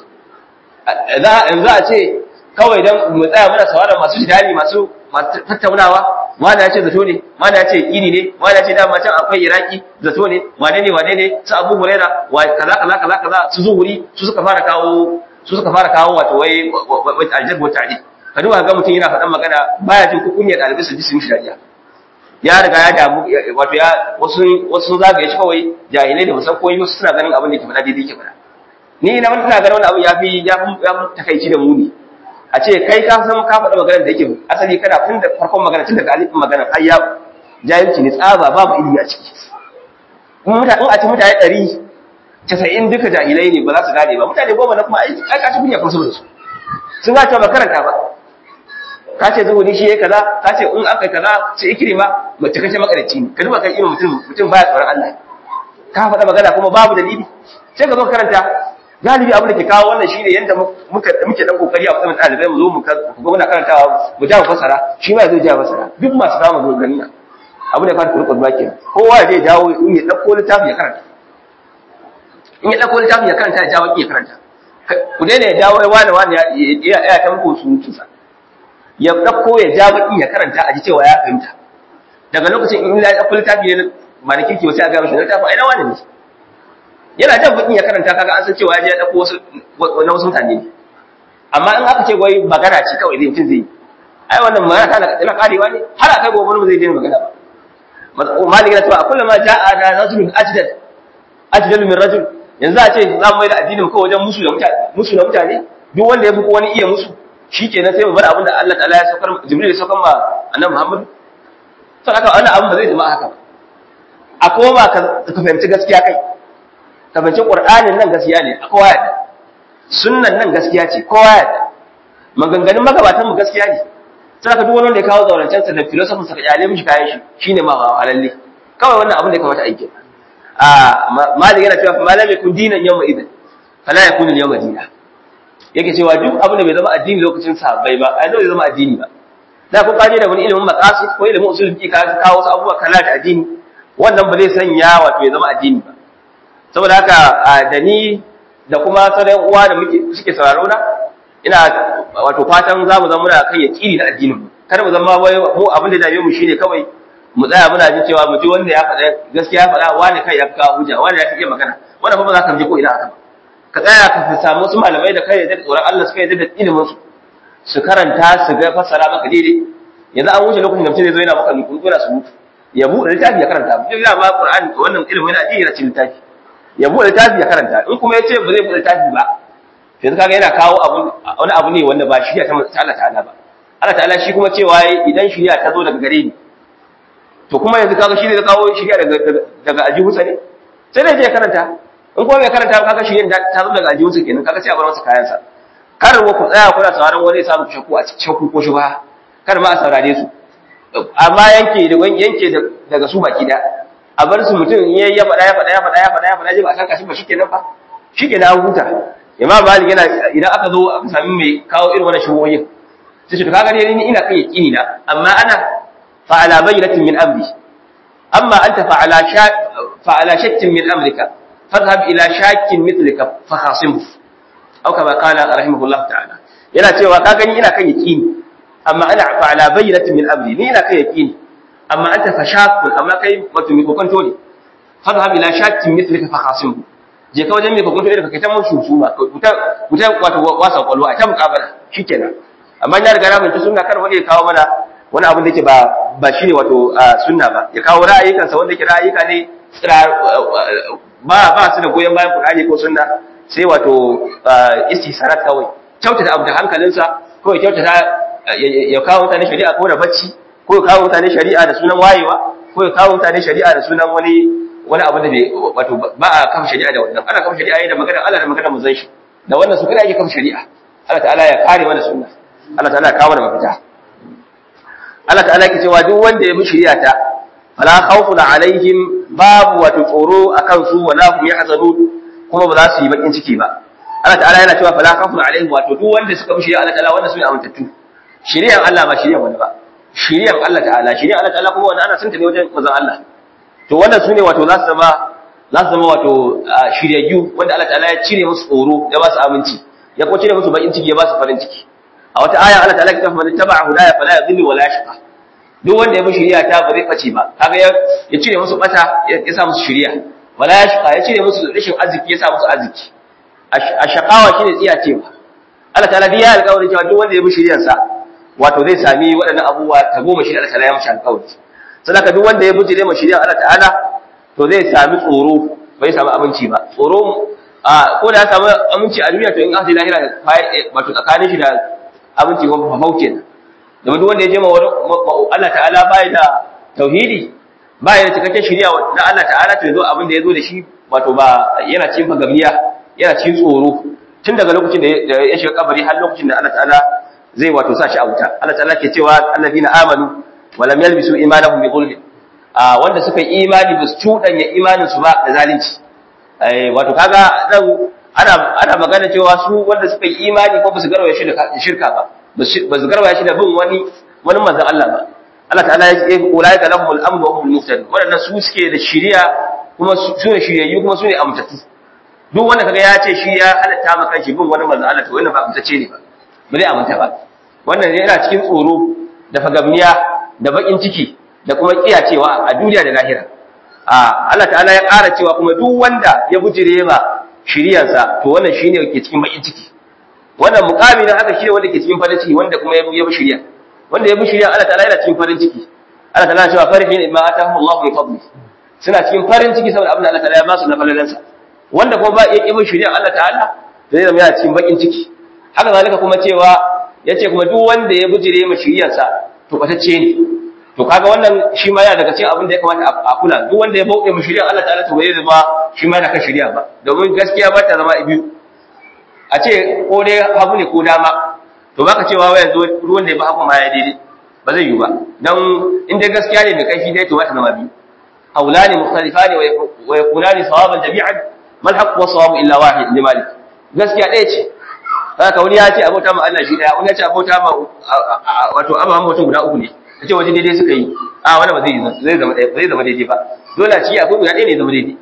yanzu a ce kawai dan mu tsaya muna sauraron masu jidali masu tattaunawa wani ya ce zato ne wani ya ce ini ne wani ya ce dama can akwai iraki zato ne wane ne su Abu Huraira kaza su zuhuri su suka fara kawo wato wai aljar wa ta'dil ka duba ga mutum yana faɗan magana baya jin kunyar dalibai su ji su mishi dariya ya riga ya damu wato ya wasu zagaye shi kawai jahilai da musan koyi wasu suna ganin abin da ke faɗa daidai ke faɗa ni ina ganin wani abu ya fi takaici da muni a ce kai ka san ka faɗa maganar da yake asali kana tun da farkon magana tun daga alifin magana har ya jahilci ne tsaba babu ilimi a ciki in a ci mutane 190 duka jahilai ne ba za su gane ba mutane 10 na kuma ai ka ci kunya kuma saboda su sun ga ta ba karanta ba ka ce zuhuri shi yayi kaza ka ce in aka kaza sai ikrima mace kace makarici ne ka duba kan ima mutum baya tsoron Allah ka faɗa magana kuma babu dalili sai ka zo karanta galibi abin da ke kawo wannan shine yanda muke dan kokari a matsayin dalibai mu zo mu ga muna karantawa mu jawo fasara shi ma zai jawo fasara duk masu kawo mu ganin nan abin da fara kurkur baki kowa zai jawo in ya dauko littafi ya karanta ya jawo ya karanta ku daina ya jawo wani ya ta muku sunutunsa ya dauko ya jawo ya karanta a ji cewa ya fahimta daga lokacin in ya dauko littafi ne malaki ke sai a ga mishi littafi ai na wani ne yana jan bakin ya karanta kaga an san cewa ya je ya dauko wasu mutane ne amma in aka ce wai magana ce kawai zai mutum zai ai wannan magana tana karewa ne har akai gobe mu zai daina magana ba maliki na cewa a kullum ma ja'a da rajulun ajdal min rajul yanzu a ce za mu mai da addinin kawai wajen musu da mutane duk wanda ya fi wani iya musu shikenan sai mu bar abin da Allah ta'ala ya saukar Jibril ya saukar ma annabi Muhammad to haka wannan abin ba zai zama haka ba a koma ka fahimci gaskiya kai ka fahimci Qur'anin nan gaskiya ne kowa ya sunnan nan gaskiya ce kowa ya maganganun magabatan mu gaskiya ne sai ka duk wanda ya kawo zaurancen sa da philosophy sa ka yale mishi kayan shi shine ma halalle kawai wannan abin da ya kamata aiki malik yana cewa malam yakun dinan yawma idan fala yakun al-yawma dina yake cewa duk abin da bai zama addini lokacin sahabbai ba ai zai zama addini ba da ku kaje da wani ilimin maqasid ko ilimin usul fiqh ka kawo wasu abubuwa kala da addini wannan ba zai sanya wato ya zama addini ba saboda haka da ni da kuma sauran uwa da suke sauraro na ina wato fatan zamu zama muna kan yaqini da addinin mu kada mu zama wai mu abin da dame mu shine kawai mu tsaya muna jin cewa mu ji wanda ya faɗa gaskiya ya faɗa wani kai ya kawo hujja wani ya fiye magana wannan fa ba za ka ji ko ina haka ba ka tsaya ka samu wasu malamai da kai da tsoron Allah suka yi da ilimin su karanta su ga fassara maka daidai yanzu an wuce lokacin da mutum zai zo yana maka kuna su mutu ya buɗe littafi ya karanta mu yana ba Qur'ani wannan ilimin yana ji yana cikin littafi ya buɗe littafi ya karanta in kuma yace ba zai buɗe littafi ba yanzu kaga yana kawo wani abu ne wanda ba shiriya ta Allah ta'ala ba Allah ta'ala shi kuma cewa idan shiriya ta zo daga gare ni to kuma yanzu kaga shi ne da kawo shiriya daga ajihunsa ne sai dai ya karanta in kuma bai karanta kaga shiriya ta zo daga ajihunsa kenan kaga sai a bar masa kayan sa kar ku tsaya kuna sauraron wani ya samu shakku a cikin shakku ko shubha kar ma a saurare su amma yanke daga su baki da a bar su mutum ya faɗa ji ba san kashi ba shikenan fa shikenan an huta imam malik yana idan aka zo aka sami mai kawo irin wannan shubuhoyin sai to kaga ni ina kai yaqini na amma ana fa ala bayyinatin min amri amma anta fa ala shakkin min amrika fadhhab ila shakkin mithlika fa khasimhu aw kama qala rahimahullah ta'ala yana cewa kaga ni ina kan yaqini amma ana fa ala bayyinatin min amri ni ina kai yaqini amma anta fa shakkun amma kai wato mi kokonto ne fadhhab ila shakkin mithlika fa khasimhu je ka wajen mai kokonto irin kai ta mun shusuma kuta wato wasa kwallo a ta mukabala shikenan amma ya riga na mun sunna kar wani ya kawo mana wani abin da yake ba shine wato sunna ba ya kawo ra'ayikansa wanda yake ra'ayika ne ba su da goyen bayan Qur'ani ko sunna sai wato istihsarat kawai kyautata abu da hankalinsa ko ya kyautata ya kawo mutane shari'a ko da bacci ko ya kawo mutane shari'a da sunan wayewa ko ya kawo mutane shari'a da sunan wani abu da wato ba a kafa shari'a da wannan ana kafa shari'a da magana Allah da magana manzon shi da wannan su kada ake kafa shari'a Allah ta'ala ya kare mana sunna Allah ta'ala ya kawo mana mafita Allah ta'ala ke cewa duk wanda ya bi shari'a ta fala khawfun alaihim babu wato tsoro akan su wala hum yahzanun kuma ba za su yi bakin ciki ba Allah ta'ala yana cewa fala khawfun alaihim wato duk wanda suka bi shari'a Allah ta'ala wanda su ne amintattu shari'an Allah ba shari'an wani ba shari'an Allah ta'ala shari'an Allah ta'ala kuma wanda ana sunta ne wajen manzon Allah to wannan su ne wato za su zama wato shiryayyu wanda Allah ta'ala ya cire musu tsoro ya ba su aminci ya kuma cire musu bakin ciki ya ba su farin ciki a wata aya Allah ta'ala ya tafi man taba'a hudaya fala yadhillu wala yashqa duk wanda ya bi shiriya ta ba zai bace ba kaga ya cire musu bata ya sa musu shiriya wala yashqa ya cire musu rashin arziki ya sa musu arziki ashqawa shine tsiya cewa Allah ta'ala ya alƙawarin cewa duk wanda ya bi shiriyar sa wato zai sami waɗannan abubuwa ta goma shi Allah ta'ala ya mashi alƙawari sadaka duk wanda ya bijire ma shiriyar Allah ta'ala to zai sami tsoro bai sami aminci ba tsoro ko da ya samu aminci a duniya to in aka lahira wato tsakanin shi da aminci ko fafauke ne domin duk wanda ya je ma Allah ta'ala bai da tauhidi bai da cikakken shiriya na Allah ta'ala to yazo abin da yazo da shi wato ba yana cikin fagamiya yana cikin tsoro tun daga lokacin da ya shiga kabari har lokacin da Allah ta'ala zai wato sa shi a wuta Allah ta'ala ke cewa alladina amanu wa lam yalbisu imanahum bi dhulm wanda suka yi imani ba su cudanya imanin su ba da zalunci wato kaga ana magana cewa su wanda suka yi imani ko ba su garwaye shi da shirka ba ba su garwaye shi da bin wani manzon Allah ba Allah ta'ala ya ce ulaika lahumul amru wa hum muhtadun wadannan su suke da shiriya kuma su ne shiryayyu kuma su ne amtattu duk wanda kaga ya ce shi ya halatta maka shi bin wani manzon Allah to wannan ba amtace ne ba ba zai amanta ba wannan ne yana cikin tsoro da fagamniya da bakin ciki da kuma kiyacewa a duniya da lahira Allah ta'ala ya ƙara cewa kuma duk wanda ya bujire ma shiriyarsa to wannan shine yake cikin bakin ciki wannan muqami na haka shine wanda ke cikin farin ciki wanda kuma ya bi shiriya wanda ya bi shiriya Allah ta'ala yana cikin farin ciki Allah ta'ala ya ce farihin bima atahum Allah min fadli suna cikin farin ciki saboda abin da Allah ta'ala ya ba su na falalansa wanda kuma ba iya bin shiriya Allah ta'ala to zai zama yana cikin bakin ciki haka zalika kuma cewa yace kuma duk wanda ya bujire ma shiriyarsa to batacce ne to kaga wannan shi ma yana daga cikin abin da ya kamata a kula duk wanda ya bauɗe mu shari'a Allah ta'ala to bai zama shi ma yana kan shari'a ba domin gaskiya ba ta zama biyu a ce ko dai hagu ne ko dama to baka cewa wai yanzu ruwan da ya ba hagu ma ya daidai ba zai yi ba dan in dai gaskiya ne mai kaifi dai to ba ta zama biyu aulani mukhtalifani wa yakunani sawaban jami'an mal haqq wa sawabu illa wahid li malik gaskiya ɗaya ce haka wani ya ce abota ma Allah shi daya wani ya ce abota ma wato abawan mutum guda uku ne kace waje daidai suka yi a wani ba zai zama daidai ba dole ci akwai guda ɗaya ne zama daidai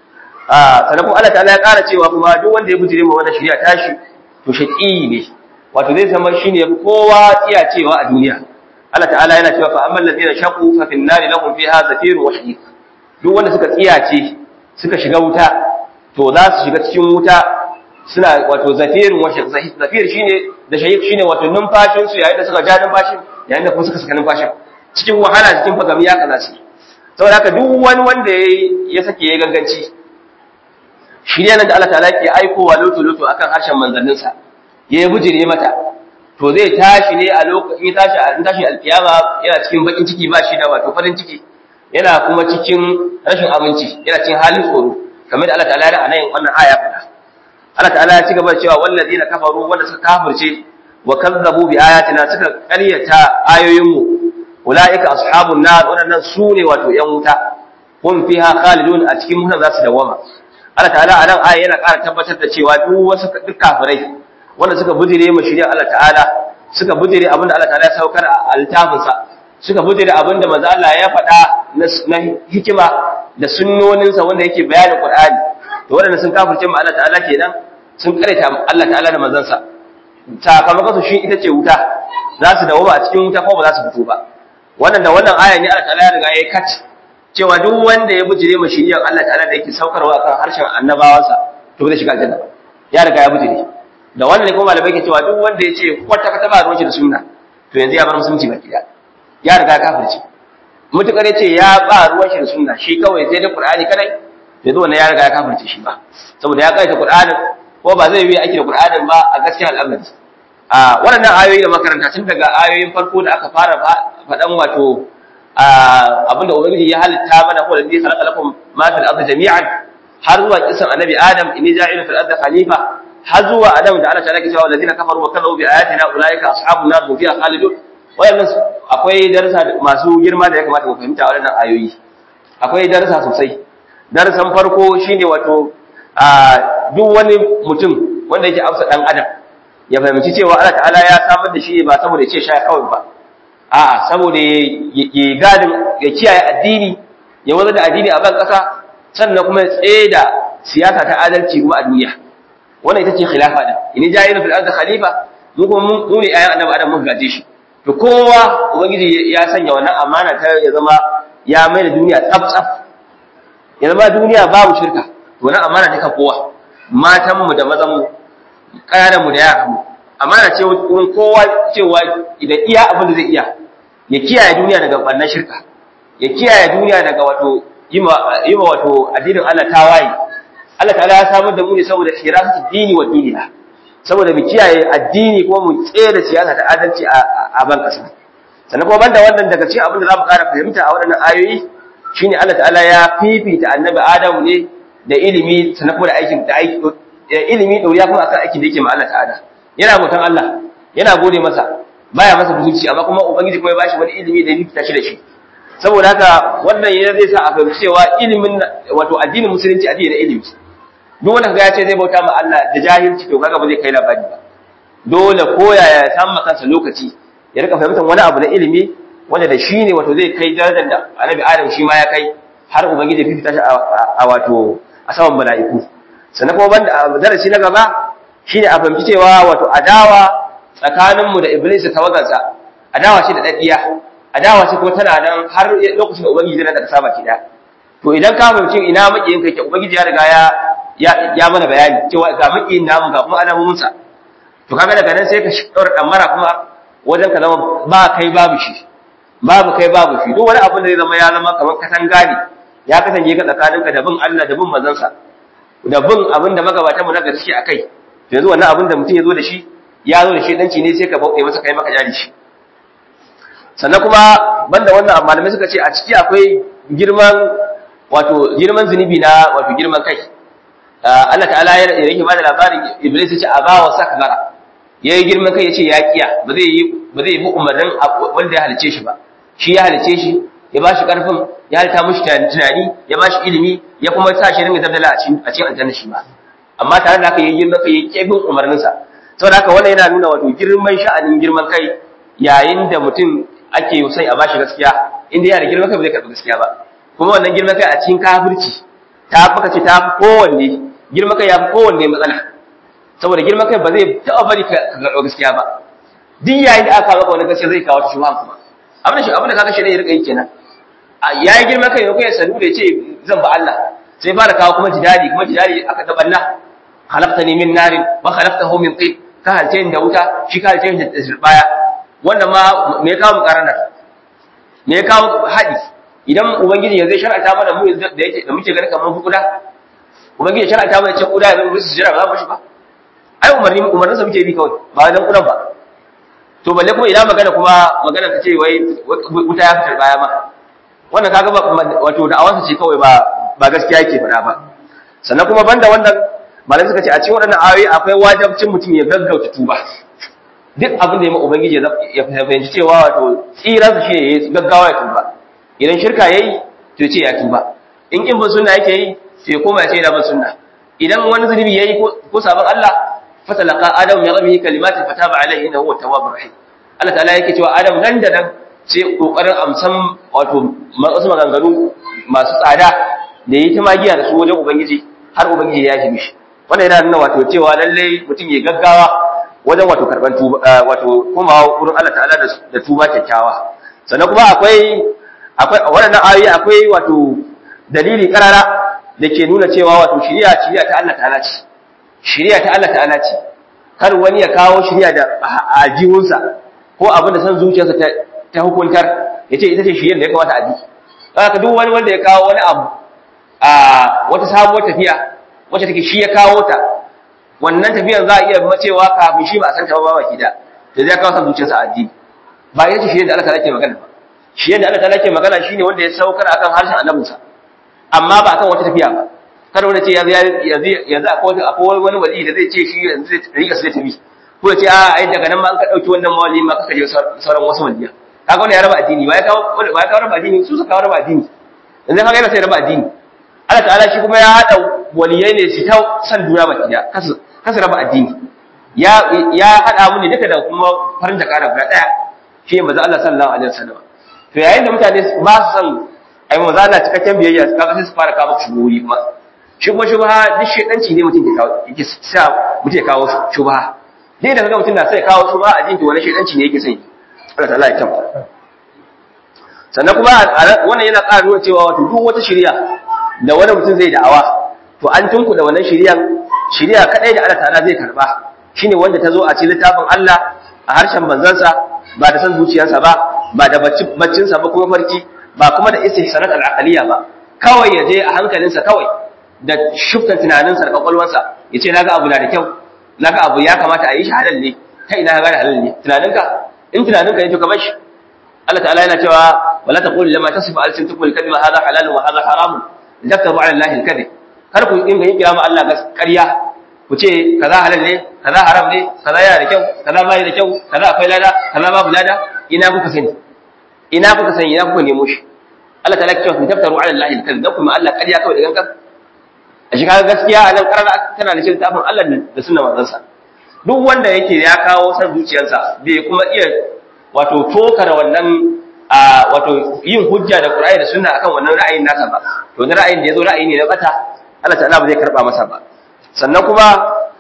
sannan kuma Allah ta'ala ya ƙara cewa kuma duk wanda ya bujire ma wannan shari'a tashi to shaqi ne wato zai zama shine kowa tsiya cewa a duniya Allah ta'ala yana cewa fa amman ladina shaqu fa fin nari lahum fiha zafirun wa shahiq duk wanda suka tsiyace suka shiga wuta to za su shiga cikin wuta suna wato zafirun wa shahiq zafir shine da shahiq shine wato numfashin su yayin da suka ja numfashin yayin da kuma suka saka numfashin cikin wahala cikin fagamiya kaza ce saboda haka duk wani wanda ya sake ya ganganci shi ne nan da Allah ta'ala ke aikowa loto akan harshen manzanninsa ya bujire mata to zai tashi ne a lokacin tashi alkiyama yana cikin bakin ciki ba shi da wato farin ciki yana kuma cikin rashin aminci yana cikin halin tsoro kamar da Allah ta'ala ya anan wannan aya fada Allah ta'ala ya ci gaba da cewa wallazina kafaru wanda suka kafirce wa kazzabu bi ayatina suka ƙaryata ayoyinmu ulaika ashabun nar wannan sune wato yan wuta hum fiha khalidun a cikin wuta za su dawama Allah ta'ala a nan aya yana ƙara tabbatar da cewa duk kafirai wanda suka bujire ma shari'a Allah ta'ala suka bujire abinda Allah ta'ala ya saukar a littafinsa suka bujire abinda manzo Allah ya faɗa na hikima da sunnoninsa wanda yake bayanin Qur'ani to waɗanda sun kafirce ma Allah ta'ala kenan sun karanta Allah ta'ala da manzansa sakamakon su shi ita ce wuta za su dawo ba a cikin wuta ko ba za su fito ba wannan aya ne Allah ta'ala ya riga ya kat cewa duk wanda ya bujire ma shiriyar Allah ta'ala da yake saukarwa akan harshen annabawansa to ba zai shiga aljanna ya riga ya bujire da wannan ne kuma malamai ke cewa duk wanda ya ce kwata kwata ba ruwanci da sunna to yanzu ya bar musulunci baki da ya riga ya kafirci mutukar ya ce ya ba ruwanci da sunna shi kawai sai da Qur'ani kadai yanzu wannan ya riga ya kafirci shi ba saboda ya kaita Qur'anin ko ba zai yi aiki da Qur'anin ba a gaskiyar al'amari waɗannan ayoyi da makaranta tun daga ayoyin farko da aka fara faɗan wato abinda ubangiji ya halitta mana ko da zai khalaqa lakum ma fil ardi jami'an har zuwa kisan annabi adam inni ja'ilu fil ardi khalifa har zuwa adam da Allah ta'ala ke cewa allazina kafaru wa kadzabu bi ayatina ulaika ashabun nar hum fiha khalidun wayannan akwai darasa masu girma da ya kamata mu fahimta a wannan ayoyi akwai darasa sosai darasan farko shine wato duk wani mutum wanda yake amsa dan adam ya fahimci cewa Allah ta'ala ya samar da shi ba saboda ya ce sha kawai ba a'a saboda ya gadin ya kiyaye addini ya wazar da addini a ban kasa sannan kuma ya tsaye da siyasa ta adalci kuma a duniya wannan ita ce khilafa din in ja'ilu fil ardi khalifa mu kuma mu ne ayan annabi adam mun gaje shi to kowa ubangiji ya sanya wannan amana ta ya zama ya mai da duniya tsaf ya zama duniya babu shirka to wannan amana ta kan kowa matan mu da mazan mu ƙananan mu da yaran mu amana ce wurin kowa cewa idan iya abin da zai iya ya kiyaye duniya daga bannan shirka ya kiyaye duniya daga wato yima wato addinin Allah tawaye Allah ta'ala ya samar da mu ne saboda khirasatu dini wa duniya saboda mu kiyaye addini kuma mu tsere siyasa ta adalci a ban kasa sannan kuma banda wannan daga cikin abin da zamu ƙara fahimta a waɗannan ayoyi shine Allah ta'ala ya fifita annabi Adam ne da ilimi sannan kuma da aiki ilimi dauriya kuma akan aikin da yake ma Allah ta'ala yana bautan Allah yana gode masa baya masa buzurci amma kuma ubangiji kuma ya bashi wani ilimi da yake tashi da shi saboda haka wannan yana zai sa a fahimci cewa ilimin wato addinin musulunci addini na ilimi duk wanda kaga ya ce zai bauta ma Allah da jahilci to kaga ba zai kai labari ba dole koya ya samu kansa lokaci ya rika fahimtar wani abu na ilimi wanda da shi ne wato zai kai darajar da Annabi Adam shi ma ya kai har ubangiji ya fifita shi a wato a saman mala'iku sannan kuma banda darasi na gaba shine a fahimci cewa wato adawa tsakaninmu da Iblis da tawagarsa adawa ce da daddiya adawa ce kuma tana nan har lokacin da ubangiji zai nada saba ki da to idan ka fahimci ina makiyin kake ubangiji ya riga ya mana bayani cewa ga makiyin namu ga kuma alamun sa to kaga daga nan sai ka daura damara kuma wajen ka zama ba kai babu shi duk wani abin da zai zama ya zama kamar katanga ne ya kasance ka tsakaninka da bin Allah da bin manzansa da bin abin da magabatan mu na gaske akai yanzu wannan abin da mutum ya zo da shi danci ne sai ka bauɗe masa kai maka jari shi sannan kuma banda wannan malamai suka ce a ciki akwai girman zunubi na wato girman kai. Allah ta'ala ya yake bada labarin Iblis ya ce aba wa sakbara, yayi girman kai yace ya kiya ba zai yi umarnin wanda ya halice shi ba, shi ya halice shi ya bashi karfin, ya halta mushi tunani, ya bashi ilimi, ya kuma sa shi ringa dabdala a cikin aljanna shi ba, amma tare da haka yayi girman kai yake bin umarnin sa. Saboda haka wannan yana nuna wato girman sha'anin girman kai, yayin da mutum ake sai a bashi gaskiya, inda yana da girman kai ba zai karɓi gaskiya ba. Kuma wannan girman kai a cikin kafirci ta fi kowanne girman kai ya fi kowanne matsala, saboda girman kai ba zai taɓa bari ka karɓi gaskiya ba. Duk yayin da aka maka wani gaskiya zai kawo ta shubha kuma abin da kaga shi ne ya rika yi kenan. Yayi girman kai ko ya sanu da ya ce zan ba Allah, sai fara kawo kuma jidali aka tabanna, khalaqtani min narin wa khalaqtahu min tin, ka halce ni da wuta shi ka halce ni da tsirbaya. Wannan ma me ya kawo mukarana, me ya kawo haɗi? Idan ubangiji yanzu ya shar'anta mana mu da muke ganin kamar kuda, ubangiji ya shar'anta mana ce kuda ya zama su jira ba za mu shi ba, ai umarnin sa muke bi kawai ba dan kudan ba. To balle kuma ina magana ka ce wai wuta ya fitar baya ma, wannan kaga wato da'awansa ce kawai ba gaskiya yake faɗa ba. Sannan kuma banda wannan malamai suka ce a cikin waɗannan ayoyi akwai wajibcin mutum ya gaggauta tuba. Duk abin da ya ma ubangiji ya fahimci cewa wato tsiransa shi ya gaggawa ya tuba. Idan shirka yayi to ce ya tuba, in kin bin sunna yake yi to ya koma ya ce da bin sunna. Idan wani zunubi yayi ko sabon Allah, fatalaqa adam min rabbihi kalimatin fataba alayhi innahu huwa tawwabur rahim. Allah ta'ala yake cewa Adam nan da nan sai kokarin amsan wato wasu maganganu masu tsada da yi ta magiya da su wajen ubangiji har ubangiji ya ji mishi. Wannan yana nuna wato cewa lalle mutum ya gaggawa wajen wato karban tuba, wato komawa wurin Allah ta'ala da tuba kyakkyawa. Sannan kuma akwai wannan ayoyi akwai wato dalili karara da ke nuna cewa wato shari'a ta Allah ta'ala ce. Shari'a ta Allah ta'ala ce. Kar wani ya kawo shari'a da ajihunsa ko abin da san zuciyarsa ta hukuntar yace ita ce shari'a da ya kamata a bi. Haka duk wani wanda ya kawo wani abu a wata sabuwar tafiya wacce take shi ya kawo ta, wannan tafiyar za a iya cewa kafin shi ba a san ta ba baki da zai kawo san zuciyarsa a addini. Ba ita ce shari'a da Allah ta'ala ke magana ba. Shari'a da Allah ta'ala ke magana shine wanda ya saukar akan harshen annabinsa, amma ba akan wata tafiya ba. Kada wani ce yanzu akwai wani wali da zai ce shi yanzu zai rika su da tafi, ko ya ce ai daga nan ma an ka dauki wannan mawali ma kaka je sauran wasu waliya. Kaga wannan ya raba addini, ba ya kawo raba addini, su suka kawo raba addini. Yanzu kaga yana sai raba addini. Allah ta'ala shi kuma ya hada waliyai ne su ta san duniya baki da kasu raba addini. Ya hada mu ne duka da kuma farin da kara guda daya, shi ne manzo Allah sallallahu alaihi wasallam. To yayin da mutane ba su san ai manzo Allah cikakken biyayya, kaga sai su fara kawo shubuhi kuma. Shubha duk shedanci ne mutum yake sa mutum ya kawo shubha. Dai da kaga mutum na sai kawo shubha a jinki wani shedanci ne yake sai. Allah ta'ala ya kyauta. Sannan kuma wannan yana ƙara nuna cewa wato duk wata shari'a da wani mutum zai da'awa, to an tunku da wannan shari'a kadai da Allah ta'ala zai karba, shine wanda ta zo a cikin littafin Allah a harshen manzansa, ba da san zuciyarsa ba da baccinsa ba kuma farki, ba kuma da istihsanat al-aqliyya ba. Kawai ya je a hankalinsa kawai da shuftan tunaninsa da kwakwalwarsa ya ce naga abu na da kyau, naga abu ya kamata a yi shi halal ne, kai ina ga halal ne tunaninka, in tunaninka ne to ka bar shi. Allah ta'ala yana cewa wala taqulu lama tasifu alsintukum al-kadhiba hadha halalun wa hadha haramun litaftaru 'ala Allahi al-kadhib. Kar ku dinga yin kiyama Allah ƙarya, ku ce kaza halal ne, kaza haram ne, kaza yana da kyau, kaza bai da kyau, kaza akwai lada, kaza babu lada. Ina kuka sani, ina kuka nemo shi? Allah ta'ala ya ce litaftaru 'ala Allahi al-kadhib, dan kuma Allah ƙarya kawai da gangan. A shi kaga gaskiya a nan karara tana da shirin tafin Allah da sunna manzansa. Duk wanda yake ya kawo san zuciyarsa bai kuma iya wato tokara wannan wato yin hujja da Qur'ani da sunna akan wannan ra'ayin nasa ba, to wannan ra'ayin da yazo ra'ayi ne na bata, Allah ta'ala ba zai karba masa ba. Sannan kuma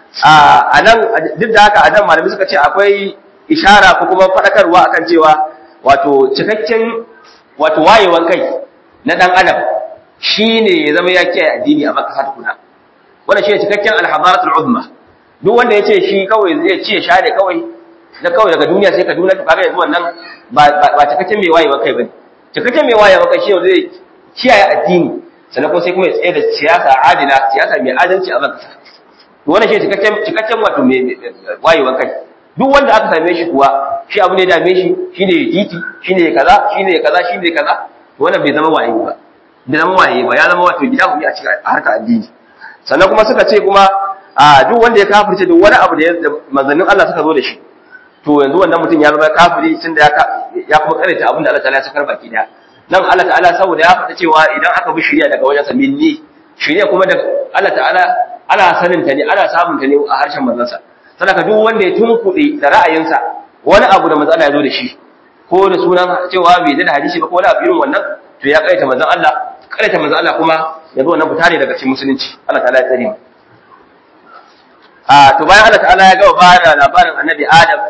a nan duk da haka a nan malami suka ce akwai ishara ko kuma fadakarwa akan cewa wato cikakken wato wayewan kai na dan adam shine ya zama ya kiyaye addini a makasa tukuna. Wannan shine cikakken al-hadaratul uzma. Duk wanda yace shi kawai zai ci ya share kawai daga duniya sai Kaduna, to kaga yanzu wannan ba cikakken mai wayewa kai bane. Cikakken mai wayewa kai shi zai kiyaye addini, sannan kuma sai kuma ya tsaye da siyasa adila, siyasa mai adalci a makasa. To wannan shine cikakken wato mai wayewa kai. duk wanda aka same shi kuwa shi abu ne da dame shi shine titi shine kaza shine kaza shine kaza wannan bai zama waye ba ya zama wato gida ku a cikin harkar addini. Sannan kuma suka ce kuma duk wanda ya kafirce duk wani abu da manzannin Allah suka zo da shi to yanzu wannan mutum ya zama kafiri tunda ya kuma karanta abin da Allah ta'ala ya sakar baki daya. Nan Allah ta'ala saboda ya faɗa cewa idan aka bi shari'a daga wajen sa minni shari'a kuma daga Allah ta'ala ana sanin ta ne ana samun ta ne a harshen manzansa. Saboda duk wanda ya tunkuɗe da ra'ayinsa wani abu da manzon Allah ya zo da shi ko da sunan cewa bai da hadisi ba ko wani abu irin wannan to ya kaita manzon Allah kuma yanzu wannan fita ne daga cikin musulunci. Allah ta'ala ya tsare mu. To bayan Allah ta'ala ya gaba ba da labarin annabi Adam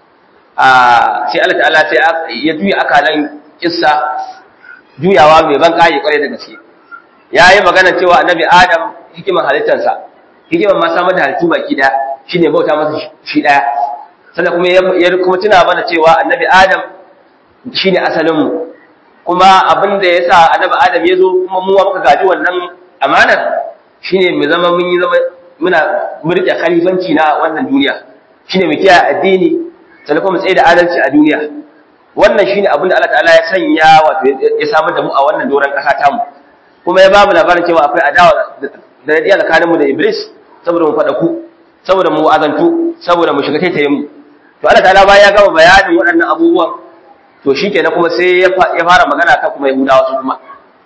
sai Allah ta'ala sai ya juya akalan kissa juyawa mai ban kai kware da gaske. Yayi magana cewa annabi Adam hikiman halittarsa hikiman ma samar da halittu baki da shine bauta masa shi daya. Sannan kuma ya kuma tuna mana cewa annabi Adam shine asalin mu kuma abin da yasa annabi Adam ya zo kuma mu muka gaji wannan amanar shine mu zama muna murƙe khalifanci na wannan duniya shine mu kiyaye addini sannan kuma mu tsaye da adalci a duniya. Wannan shine abin da Allah ta'ala ya sanya wato ya samar da mu a wannan doran kasa ta mu kuma ya ba mu labarin cewa akwai adawa da radiya tsakanin mu da Iblis saboda mu fada ku saboda mu azantu saboda mu shiga taitayen mu. To Allah ta'ala bayan ya gama bayanin waɗannan abubuwan to shikenan kuma sai ya fara magana kan kuma Yahudawa su kuma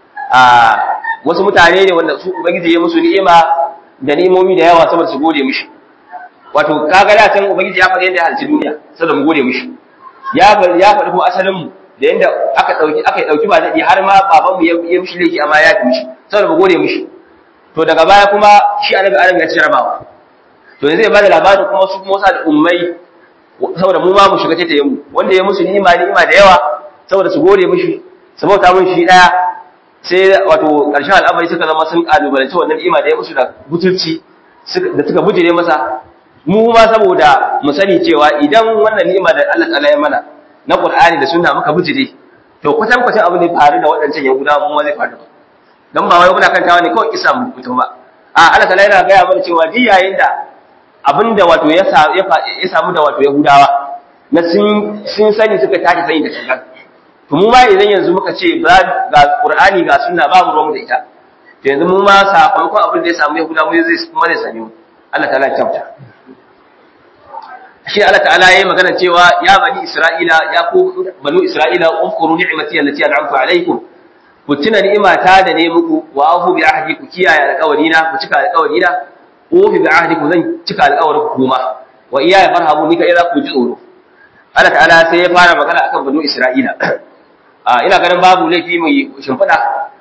wasu mutane ne wanda su ubangiji ya musu ni'ima da ni'imomi da yawa saboda su gode mishi. Wato kaga da san ubangiji ya faɗi yadda ya halci duniya saboda mu gode mishi. Ya faɗi kuma asalin mu da yanda aka dauki ba dadi har ma baban mu ya mishi laifi amma ya fi mishi saboda mu gode mishi. To daga baya kuma shi annabi Adam ya ci jarabawa. To yanzu ya bada labarin kuma su kuma da ummai saboda mu ma mu shiga taitayen mu wanda ya musu ni'ima da yawa saboda su gode mishi su bauta mun shi daya sai wato ƙarshen al'amari suka zama sun kalubalanci wannan ni'ima da ya musu da butulci da suka bujire masa. Mu ma saboda mu sani cewa idan wannan ni'ima da Allah ta'ala ya mana na Qur'ani da sunna muka bujire to kwatan abu ne faru da waɗancan Yahudawa mu ma zai faru dan ba wai muna kantawa ne kawai kisa mu mutum ba Allah ta'ala yana ga ya mana cewa duk yayin da abinda wato ya samu da wato Yahudawa na sun sani suka tashi sani da shiga to mu ma idan yanzu muka ce ga Qur'ani ga sunna babu ruwan da ita to yanzu mu ma sakamakon abin da ya samu Yahudawa mu zai same mu. Allah ta'ala ya kyauta. Shi Allah ta'ala yayi magana cewa ya bani Isra'ila ya ku banu Isra'ila umkuru ni'mati allati an'amtu alaykum ku tuna ni'imata da ne muku wa ahu bi ahdi ku kiyaye alƙawarina ku cika alƙawarina ufi bi ahdikum zan cika alƙawarin kuma wa iyaya farhabu ni kai za ku ji tsoro. Allah ta'ala sai ya fara magana akan banu Isra'ila. Ina ganin babu laifi mu shimfida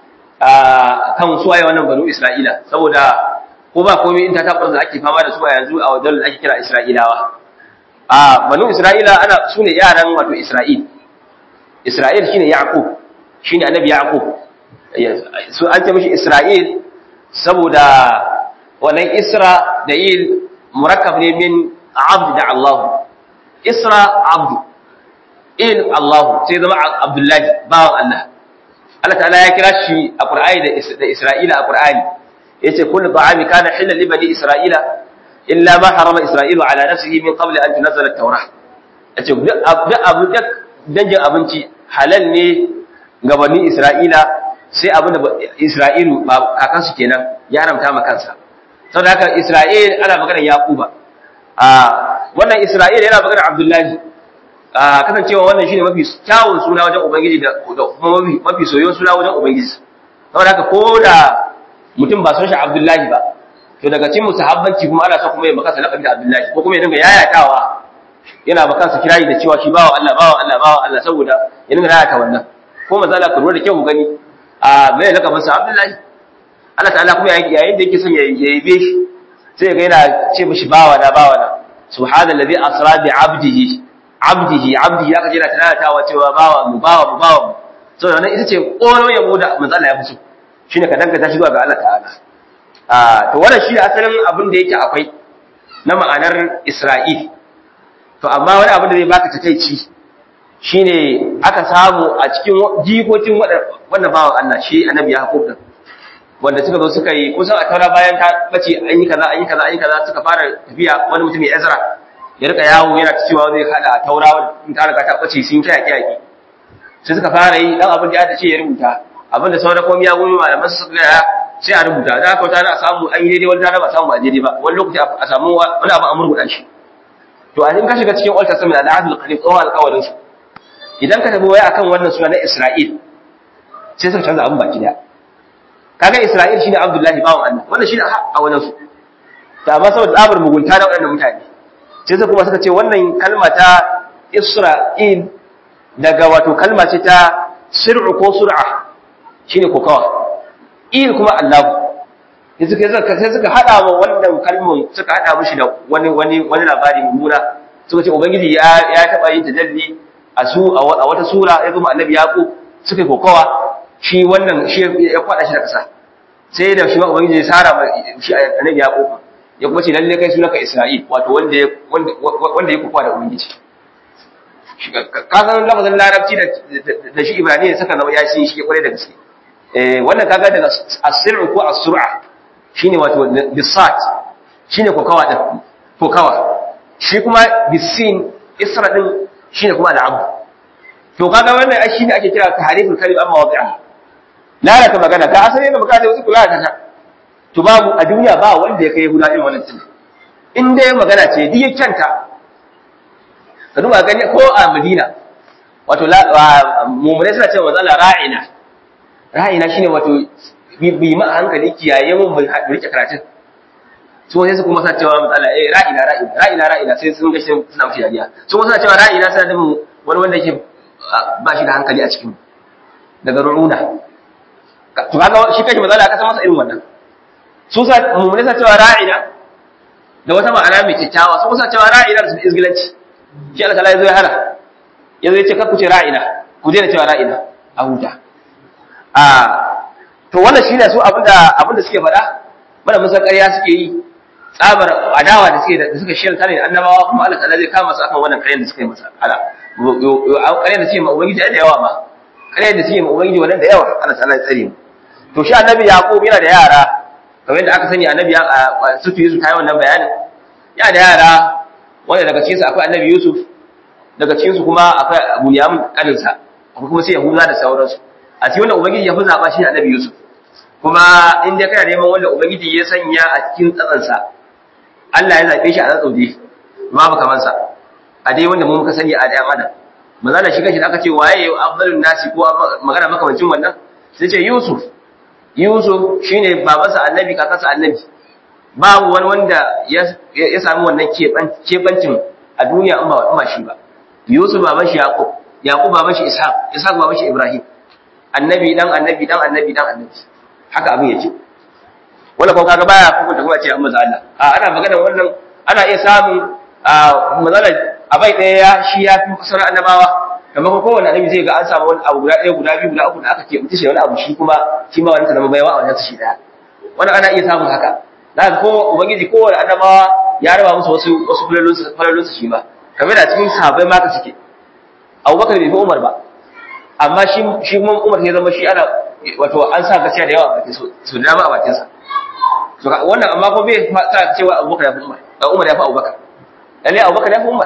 kan suwaye wannan banu Isra'ila saboda ko ba komai in ta tabbata ake fama da su a yanzu a wajen da ake kira Isra'ilawa. Banu Isra'ila sune yaran wato Isra'il. Isra'il shine Yaqub, shine annabi Yaqub. So an ce mishi Isra'il saboda wannan Isra da il murakkab ne min abd da Allah. Isra abd, il Allah sai zama Abdullahi bawan Allah. Allah ta'ala ya kira shi a Qur'ani da Isra'ila a Qur'ani. Yace kullu ta'ami kana halal li bani Isra'ila illa ma harama Isra'ilu ala nafsihi min qabli an tunzala at-Taurah. Yace duk dangin abinci halal ne ga bani Isra'ila sai abin da Isra'ilu ba kakansu kenan ya haramta ma kansa. Saboda haka Isra'il ana magana Yaquba. Wannan Isra'il yana magana Abdullahi. Kasancewa wannan shine mafi kyawun suna wajen Ubangiji da kuma mafi soyayyen suna wajen Ubangiji. Saboda haka ko da mutum ba son shi Abdullahi ba to daga cikin musahabbanci kuma ana so kuma ya maka laqabi da Abdullahi ko kuma ya dinga yayatawa yana baka su kirayi da cewa shi bawa Allah saboda ya dinga yayata wannan ko manzo Allah ka lura da kyau ku gani bai laqabin sa Abdullahi. Allah ta'ala kuma yayin da yake son ya yabe shi sai ga yana ce mishi bawa na subhanallazi asra bi abdihi aka jira tanatawa cewa bawa mu saboda wannan ita ce ƙoro yabo da manzo Allah ya fi so shine ka dangata shi zuwa ga Allah ta'ala. To wannan shi asalin abin da yake akwai na ma'anar Isra'il. To amma wani abin da zai baka takeici shine aka samu a cikin jikokin wannan bawan Allah shi annabi Yaqub din wanda suka zo suka yi kusan a taura bayan ta bace an yi kaza suka fara tafiya wani mutum ya Ezra ya rika yawo yana cewa zai hada taurawa in ta riga ta bace sun kai yaki sai suka fara yi dan abin da ya ce ya rubuta abin da sauran komai ya goyi malaman su suka ga sai a rubuta da aka wata na samu an yi daidai wanda ba samu ba daidai ba wani lokaci a samu wani abu a murguda shi to a in ka shiga cikin Old Testament da Ahdul Qadim tsawon alƙawarin su idan ka tabi waya akan wannan suna na Isra'il sai suka canza abin baki daya kaga Isra'il shine Abdullahi bawan Allah wannan shine a wannan su ta ba saboda tsabar mugunta da waɗannan mutane sai su kuma suka ce wannan kalma ta Isra'il daga wato kalma ce ta sir'u ko sur'a shine kokawa il kuma Allah sai suka hada wa wannan kalmun suka hada mishi da wani labari mummuna suka ce ubangiji ya taba yin tajalli a wata sura ya kuma annabi yaqub suka kokawa shi wannan shi ya kwada shi da kasa sai da shi ma ubangiji ya sara shi annabi yaqub ya kuma ce lalle kai sunaka Isra'il wato wanda ya kufa da ubangiji ka san lafazin larabci da shi Ibrahim suka zama ya shi kware da gaske wannan kaga daga as-sir'u ko as-sur'a shine wato bisat shine kokawa din kokawa shi kuma bisin isra din shine kuma al'ab to kaga wannan shine ake kira tahriful kalim amma wadi'a lalata magana ga asali ne magana sai kula da ta to babu a duniya ba wanda ya kai Yahuda irin wannan tun in dai magana ce diye kyanta ka duba gani ko a Madina wato mu'mini suna cewa mazala ra'ina shine wato bi ma hankali kiyaye mun bai rike karatun so sai su kuma sa cewa matsala ra'ina sai sun ga shi suna mushi dariya so kuma suna cewa ra'ina sai da wani wanda yake ba shi da hankali a cikin daga ru'una to kaga shi kai matsala ka san masa irin wannan su sa mu'mini sa cewa ra'ina da wata ma'ana mai kyakkyawa su kuma sa cewa ra'ina da su izgilanci shi Allah ta'ala yazo ya hana yazo ya ce kar ku ce ra'ina ku daina cewa ra'ina a huta to wannan shine su abinda suke faɗa mana musan ƙarya suke yi tsabar adawa da suka shirin tare da annabawa kuma Allah ta'ala zai kama su akan wannan ƙaryar da suka yi masa ƙaryar da suke ma ubangiji da yawa ma ƙaryar da suke ma ubangiji wannan da yawa Allah ta'ala ya tsare mu to shi annabi yaqub yana da yara kamar yadda aka sani annabi sutu yusuf tayi wannan bayanin yana da yara wanda daga cikin su akwai annabi yusuf daga cikin su kuma akwai bunyamin kaninsa akwai kuma sai yahuda da sauransu a cikin wanda ubangiji ya fi zaɓa shi annabi yusuf kuma in dai kana neman wanda ubangiji ya sanya a cikin tsatsansa Allah ya zaɓe shi a tsatsauje babu kamar sa a dai wanda mu muka sani a ɗayan adam manzala shi kashi da aka ce waye afdalun nasi ko magana makamancin wannan sai ce yusuf shine babansa annabi kakansa annabi babu wani wanda ya sami wannan keɓancin a duniya in ba shi ba yusuf baban shi yaqub baban shi ishaq baban shi ibrahim annabi dan annabi haka abin yake wala ko kaga baya hukunta kuma ce amma Allah ana magana wannan ana iya samun mazala abai daya shi ya fi kusurar annabawa kamar kowanne annabi zai ga an samu wani abu guda ɗaya guda biyu guda uku da aka ke mutu shi wani abu shi ma wani ta zama baiwa a wajen shi daya wannan ana iya samun haka da ko ubangiji kowanne annabawa ya raba musu wasu falalunsu shi ma kamar da cikin sahabbai ma ka suke Abubakar bai fi Umar ba amma shi kuma Umar ya zama shi ana wato an sa gaskiya da yawa a bakin su da dama a bakin sa to wannan amma ko bai sa cewa Abubakar ya fi Umar ya fi Abubakar lalle Abubakar ya fi Umar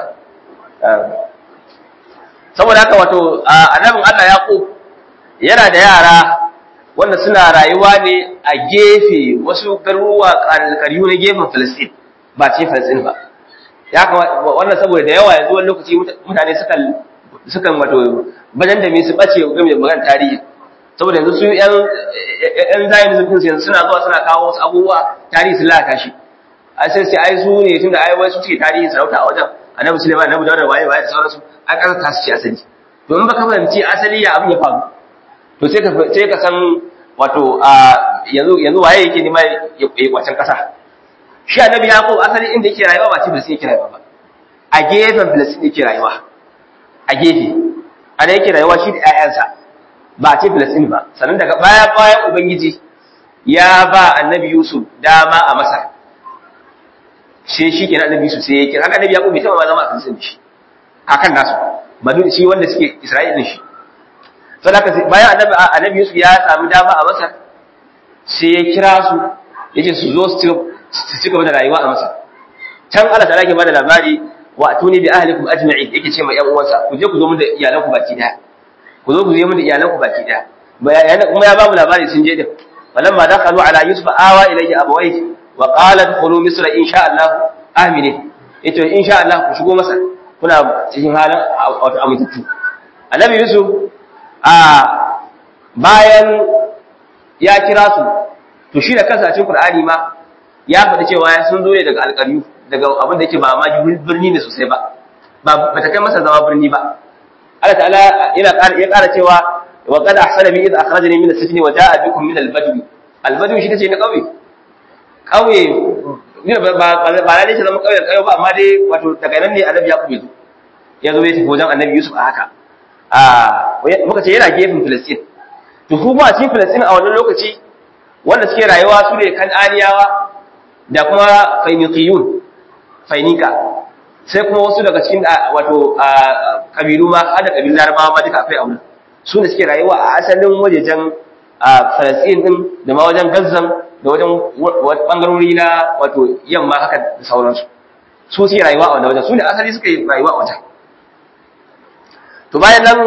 saboda haka wato annabin Allah Yaqub yana da yara wanda suna rayuwa ne a gefe wasu garuruwa kariyu na gefen Palestine ba ce Palestine ba ya wannan saboda da yawa yanzu wani lokaci mutane sukan wato bajan da me su bace game da magana tarihi saboda yanzu su yan Zionism din yanzu suna zuwa suna kawo wasu abubuwa tarihi su lalata shi ai su ne tunda ai wai su suke tarihin sarauta a wajen Annabi Sulaiman Annabi Dawud waye da sauransu ai kasa ta su ci asali to in baka fahimci asali ya abin ya faru to sai ka san wato yanzu waye yake nema ya kwacin kasa shi Annabi Yaqub asali inda yake rayuwa ba ce Filistin yake rayuwa ba a gefen Filistin yake rayuwa a gefe ana yake rayuwa shi da ƴaƴansa ba ce Filistin ba sannan daga bayan ubangiji ya ba Annabi Yusuf dama a Masar sai shi kenan Annabi Yusuf sai yake haka Annabi Yaqub bai taba zama a Filistin shi hakan nasu badu shi wanda suke Isra'ila shi sadaka bayan Annabi Yusuf ya samu dama a Masar sai ya kira su yace su zo su ci gaba da rayuwa a Masar can Allah ta'ala ke bada labari wa atuni bi ahlikum ajma'in yake ce ma ƴan uwansa ku je ku zo mun da iyalanku baki daya ku zo ku zo mun da iyalanku baki daya bayan kuma ya ba mu labari sun je din falamma dakhalu ala yusuf awa ilayhi abawayhi wa qala dkhulu misra insha Allah aminin yace insha Allah ku shigo masa kuna cikin halin wato amintattu annabi yusuf bayan ya kira su to shi da kansa cikin Qur'ani ma ya faɗi cewa sun zo ne daga alƙaryu daga abin da yake ba ma birni ne sosai ba ta kai masa zama birni ba Allah ta'ala ya ƙara cewa wa qad ahsana bi idh akhrajani min as-sijni wa ja'a bikum min al-badwi al-badwi shi tace na kauye ba ne shi zama kauye ba amma dai wato daga nan ne annabi ya kube ya zo ya tafi wajen annabi Yusuf a haka muka ce yana gefen Filistin to kuma a cikin Filistin a wannan lokaci wanda suke rayuwa su ne Kan'aniyawa da kuma Fainika sai kuma wasu daga cikin wato kabilu ma har da kabilun Larabawa ma duka akwai aure su ne suke rayuwa a asalin wajejen Filistin din da ma wajen Gazzan da wajen bangarori na wato yamma haka da sauransu su suke rayuwa a wannan wajen su ne asali suke rayuwa a wajen to bayan nan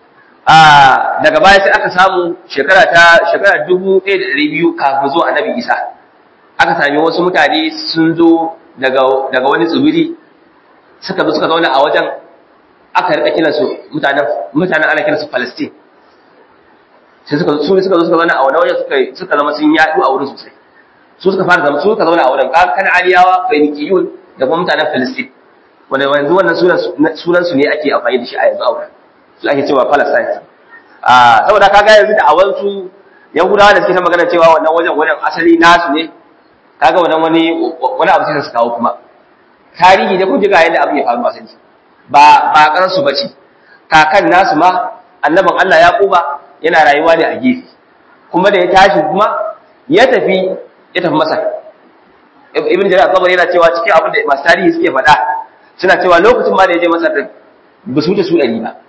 daga baya sai aka samu shekara 1200 kafin zuwa annabi Isa aka sami wasu mutane sun zo daga wani tsibiri suka zo suka zauna a wajen aka rika kiransu mutanen ana kiransu Palestine sai suka zo suka zauna a wani wajen suka zama sun yaɗu a wurin sosai su suka fara zama su suka zauna a wurin kan aliyawa Fainikiyun da kuma mutanen Palestine wanda yanzu wannan sunan su ne ake amfani da shi a yanzu a wurin su ake cewa Palestine saboda kaga yanzu da awansu Yahudawa da suke ta magana cewa wannan wajen asali nasu ne kaga wannan wani abu sai su kawo kuma tarihi da kun ji ga yadda abu ya faru asali ba kan su bace kakan nasu ma annaban Allah Yaquba yana rayuwa ne a gefe kuma da ya tashi kuma ya tafi Masar ibn Jarir al-Tabari yana cewa cikin abin da masu tarihi suke faɗa suna cewa lokacin ma da ya je Masar din ba su wuce su 100 ba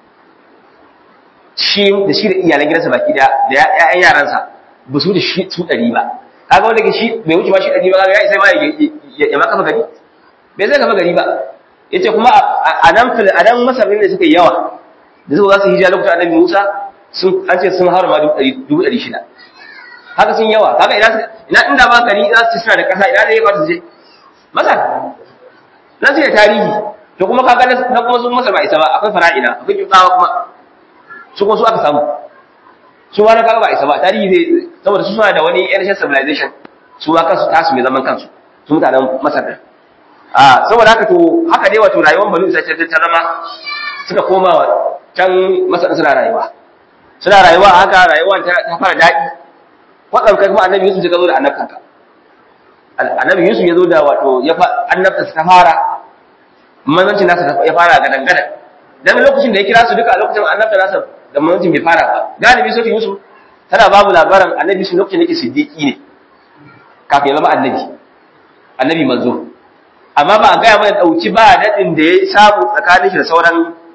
shi da iyalan gidansa baki da ƴaƴan yaransa ba su wuce su 100 ba kaga wanda ke shi bai wuce ba shi 100 ba kaga ya isa ma ya ma kafa gari bai zai kafa gari ba yace kuma a nan Masar ne suka yi yawa da suka za su hijira lokacin Annabi Musa an ce sun harama 600 haka sun yawa kaga ina inda ba gari za su ci suna da kasa ina ne ya ba su je Masar nan sai tarihi to kuma kaga na kuma sun Masar ba isa ba akwai fara'ina akwai kibtawa kuma su kuma su aka samu su ma na kaga ba isa ba tarihi zai saboda su suna da wani ancient civilization su ma kansu tasu mai zaman kansu su mutanen Masar da saboda haka to haka dai wato rayuwar Banu Isra'ila ta zama suka koma can Masar suna rayuwa haka rayuwar ta fara daɗi wadan kai kuma Annabi Yusuf ya zo da annabtanka Annabi Yusuf ya zo da wato annabta ta fara manzancin nasa ya fara ga dangana dan lokacin da ya kira su duka a lokacin annabta nasa da manzancin bai fara ba galibi sai Yusuf tana babu labarin Annabi Yusuf lokacin da yake siddiqi ne kafin ya zama annabi manzo amma ba a gaya mana dauki ba dadin da ya samu tsakanin shi da sauran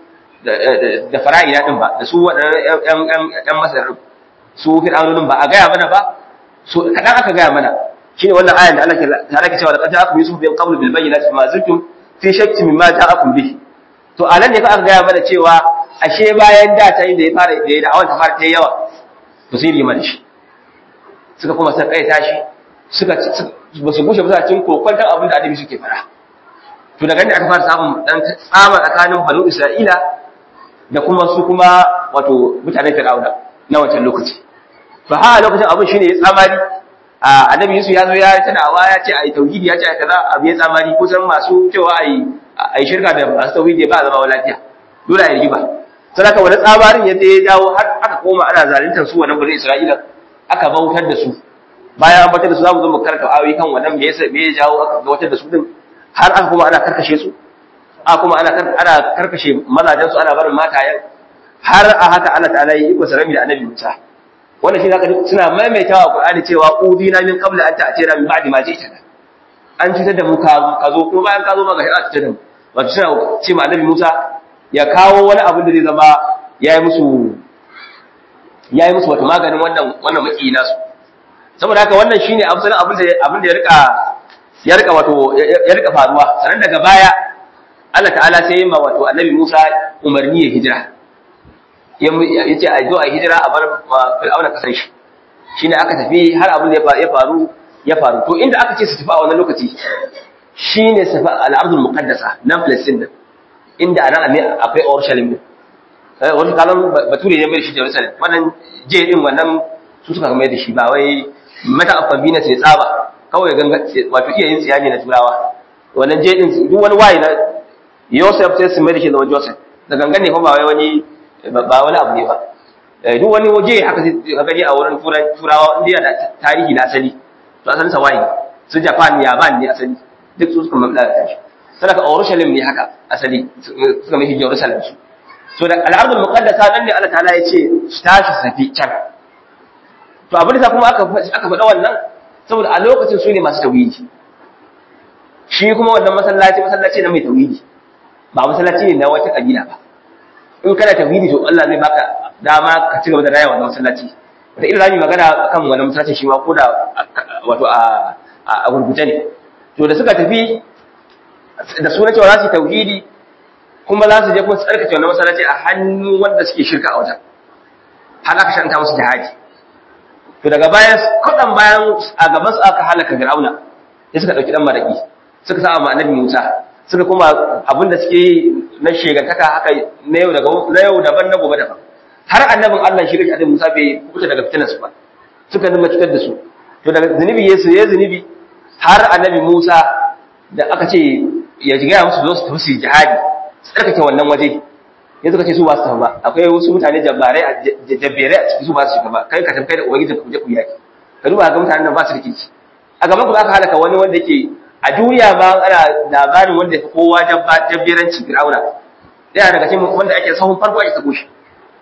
da fara'ina din ba da su wadannan yan Masar su fir'aunin ba a gaya mana ba so kadan aka gaya mana shine wannan ayan da Allah ke cewa laqad ja'akum yusuf bil qawl bil bayyinati ma zaltum fi shakki mimma ja'akum bihi to anan ne fa aka gaya mana cewa ashe bayan da ta yi da ya fara da da'awar ta fara ta yawa to sai liman shi suka kuma sai kai tashi suka ba su gushe ba cikin kokwantar abin da adabi suke fara to daga nan aka fara samun dan tsama tsakanin banu Isra'ila da kuma su kuma wato mutanen Fir'auna na wancan lokaci to ha lokacin abin shine ya tsamari annabi Yusuf ya zo ya tanawa ya ce ai tauhidi ya ce ai kaza abu ya tsamari kusan masu cewa ai shirka da masu tauhidi ba zama lafiya dole ai riba sai aka wani tsabarin ya je ya dawo har aka koma ana zaluntar su wannan banu Isra'ila aka bautar da su bayan an bautar da su za mu zo mu karanta ayoyi kan wannan me ya jawo aka bautar da su din har aka kuma ana karkashe su kuma ana karkashe mazajen su ana barin matayen har a haka Allah ta'ala yi iko sarami da annabi Musa wannan shi zaka suna maimaitawa Qur'ani cewa udina min qabla an ta'tira min ba'di ma ji'tana an cutar da mu ka zo kuma bayan ka zo ma ga a cutar da mu wato suna ce ma annabi Musa ya kawo wani abin da zai zama yayi musu wata maganin wannan maki nasu saboda haka wannan shine abin da ya rika wato ya rika faruwa sanan daga baya Allah ta'ala sai ya ma wato annabi Musa umarni ya hijira yace a zo a hijira a bar fir'auna kasan shi shine aka tafi har abin da ya faru to inda aka ce su tafi a wannan lokaci shine safa al-ardul muqaddasa nan Palestine inda anan akwai Jerusalem wani kalan bature ne mai shi Jerusalem wannan je din wannan su suka mai da shi ba wai mata afabina sai tsaba kawai ganga wato iya yin tsiyani na turawa wannan je din duk wani wayi na Joseph sai su mai da shi da Joseph da gangan ne ko ba wani abu ne ba duk wani waje haka sai gani a wurin turawa inda yana da tarihi na asali to asalin sa wayi su Japan Yaban ne asali duk su suka mamlaka shi sadaka Jerusalem ne haka asali suka mai Jerusalem su so da al-ardul muqaddasa nan ne Allah ta'ala ya ce tashi safi can to abin da kuma aka faɗa wannan saboda a lokacin su ne masu tauhidi shi kuma wannan masallaci na mai tauhidi ba masallaci ne na wata kabila ba in kana tauhidi to Allah zai baka dama ka ci gaba da rayuwa wannan masallaci wata illa zamu magana akan wannan masallaci shi ma ko da wato a gurguje ne to da suka tafi da sunan cewa za su tauhidi kuma za su je kuma su tsarkake wannan masallaci a hannu wanda suke shirka a wajen har aka shanta musu jihadi to daga bayan a gaban su aka halaka Fir'auna sai suka dauki dan maraki suka sa ma annabi Musa suka kuma abinda suke yi na shegantaka haka na yau daban na gobe daban har annabin Allah shi annabi Musa bai kuta daga fitinar su ba suka dinga cutar da su to daga zunubi ya zunubi har annabi Musa da aka ce ya jiga musu zo su tafi jihadi tsarkake wannan waje ya suka ce su ba su tafi ba akwai wasu mutane jabbarai a ciki su ba su shiga ba kai ka tafi kai da ubangiji ku je ku yaki ka duba ga mutanen nan ba su rikici a gaban ku aka halaka wani wanda yake a duniya ba ana labarin wanda ya kowa jabberanci Fir'auna yana daga cikin wanda ake sahun farko ake sako shi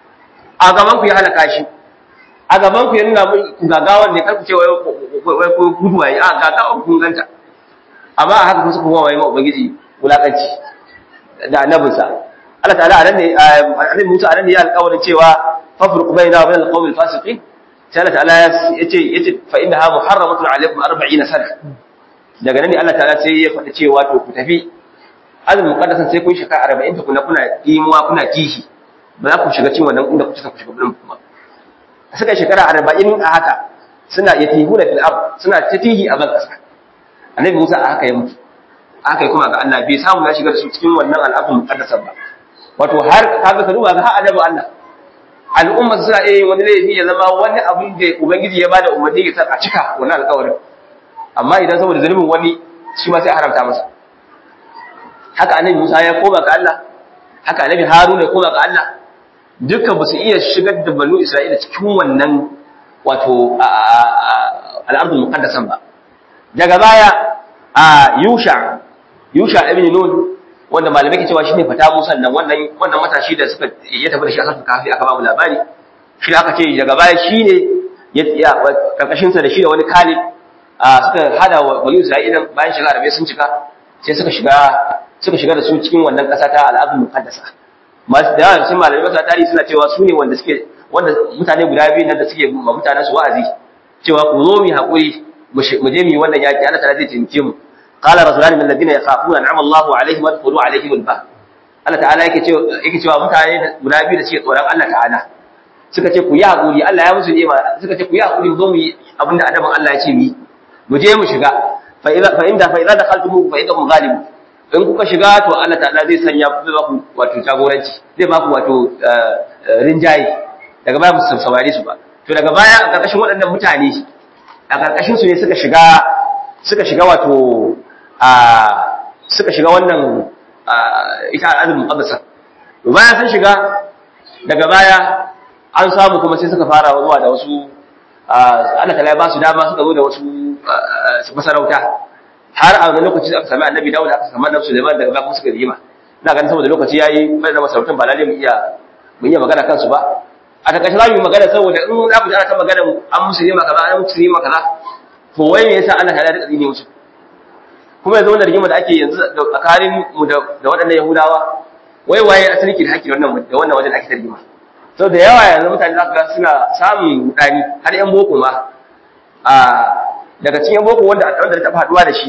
a gaban ku ya halaka shi a gaban ku ya nuna ku gagawan ne kar ku ce wai ko guduwa yi a gagawan kun ganta amma a haka kuma suka kowa wai ma ubangiji wulakanci da annabinsa Allah ta'ala annabi Musa anan ya alƙawarin cewa fafruq baina wa bainal qawmil fasiqin sai Allah ta'ala yace fa innaha muharramatun alaykum 40 sana daga nan ne Allah ta'ala sai ya faɗi cewa to ku tafi azul muqaddasan sai kun shika 40 tukuna kuna imuwa kuna kishi ba za ku shiga cikin wannan inda ku shiga gurin kuma suka shekara 40 a haka suna yatihuna fil ard suna tatihi a ban kasa annabi Musa a haka ya mutu aka yi kuma ga Allah bai samu ya shiga da su cikin wannan al'adun muqaddasan ba wato har kaga ka duba ga har annabi Allah al'umma suna yin wani laifi ya zama wani abin da ubangiji ya bada umarni ya a cika wannan alƙawarin amma idan saboda zalimin wani shi ma sai a haramta masa haka annabi Musa ya koma ga Allah haka annabi Haruna ya koma ga Allah dukkan ba su iya shigar da banu Isra'ila cikin wannan wato al'adun muqaddasan ba daga baya Yusha ibn Nun wanda malamai ke cewa shine fata Musa nan wannan matashi da suka ya tafi da shi a sarfa kafi aka ba mu labari shi aka ce daga baya shine ya karkashin sa da shi da wani Kalib suka hada wa Bani Isra'ila bayan shiga Arabiya sun cika sai suka shiga da su cikin wannan kasa ta al'adun muqaddasa masu da yawa sun malamai masu tarihi suna cewa su ne wanda mutane guda biyu nan da suke ma mutanen su wa'azi cewa ku zo mu haƙuri mu je mu wannan yaki Allah ta'ala zai taimake mu qala rasulani min alladhina yakhafuna an'ama Allahu alaihim wa taqulu alaihim al-bah Allah ta'ala yake cewa mutane guda biyu da suke tsoron Allah ta'ala suka ce ku yi haƙuri Allah ya musu ni'ima suka ce ku yi haƙuri zo mu yi abinda adaban Allah ya ce mu je mu shiga fa idza dakhaltum fa idza ghalibun in kuka shiga to Allah ta'ala zai sanya zai ba ku wato jagoranci zai ba ku wato rinjaye daga baya musu saurare su ba to daga baya a karkashin waɗannan mutane a karkashin su ne suka shiga wato suka shiga wannan ita al'adun muqaddasa to bayan sun shiga daga baya an samu kuma sai suka fara zuwa da wasu Allah ta'ala ya ba su dama suka zo da wasu masarauta har a wani lokaci aka sami annabi Dawud aka sami annabi Sulaiman daga baya kuma suka rigima ina ganin saboda lokaci yayi mai da masarautun ba lalle mu iya magana kansu ba a takaice za mu yi magana saboda in za mu ji ana ta magana an musulma kaza an musulma kaza to wai me yasa Allah ta da tsini musu kuma yanzu wannan rigima da ake yanzu tsakanin mu da waɗannan Yahudawa wai waye asali ke da haƙƙi wannan wajen ake tarjima sau da yawa yanzu mutane za ka ga suna samun rudani har yan boko ma daga cikin yan boko wanda ta taɓa haɗuwa da shi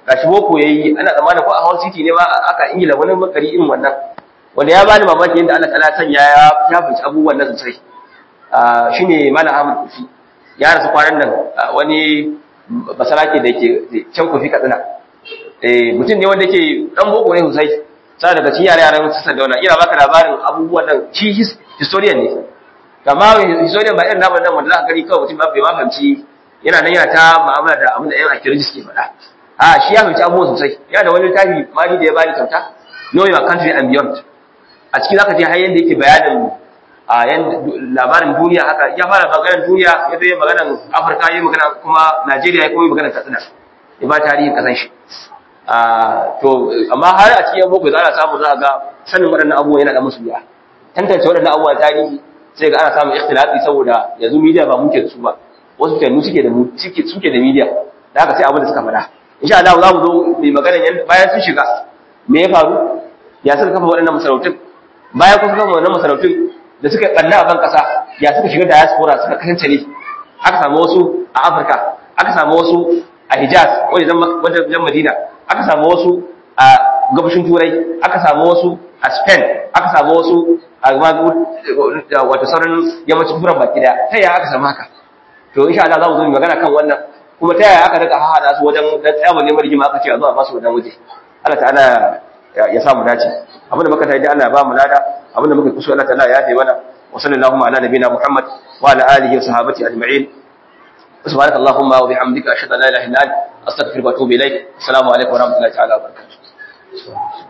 gashi boko yayi ana tsammanin ko a Hull City ne ma aka Ingila wani makari irin wannan wanda ya bani mamaki yadda Allah ta'ala sanya ya fice abubuwan nan sosai shine Malam Ahmad Kufi ya rasu kwanan nan wani basarake da yake can Kufi Katsina mutum ne wanda yake dan boko ne sosai sai daga cikin yaran su da wannan ina baka labarin abubuwan nan shi historian ne amma historian ba irin namu nan wanda zaka gani kawai mutum ba bai ma fahimci yana nan yana ta mu'amala da abin da ƴan archaeologists ke faɗa shi ya fahimci abubuwan sosai yana da wani littafi mali da ya bani kyauta know your country and beyond a cikin zaka je har yanda yake bayanin labarin duniya haka ya fara maganar duniya ya zai maganar Afirka ya magana kuma Najeriya ya kuma maganar Katsina ya ba tarihin kasan shi to amma har a cikin boko za a samu za ga sanin waɗannan abubuwan yana da musu biya tantance waɗannan abubuwan tarihi sai ga ana samun ikhtilafi saboda yanzu media ba muke da su ba wasu tanu suke da media da haka sai abin da suka faɗa insha Allah za mu zo mai magana bayan sun shiga me ya faru ya suka kafa waɗannan masarautun bayan kun kafa waɗannan masarautun da suka ɓanna a ban ƙasa ya suka shiga diaspora suka kasance ne aka samu wasu a Afirka aka samu wasu a Hijaz wajen Madina aka samu wasu a gabashin Turai aka samu wasu a Spain aka samu wasu a wato sauran yammacin Turai baki daya ta yaya aka samu haka to insha Allah za mu zo mu magana kan wannan kuma ta yaya aka rika hahada su wajen dan tsaya neman rigima aka ce a zo a basu wajen waje Allah ta'ala ya samu dace abinda muka tayi da Allah ya ba mu lada abinda muka kuso Allah ta'ala ya yafe mana wa sallallahu ala nabiyina Muhammad wa ala alihi wa sahbihi ajma'in subhanakallahumma wa bihamdika ashhadu an la ilaha illa anta astaghfiruka wa atubu ilaik assalamu alaikum wa rahmatullahi ta'ala wa barakatuh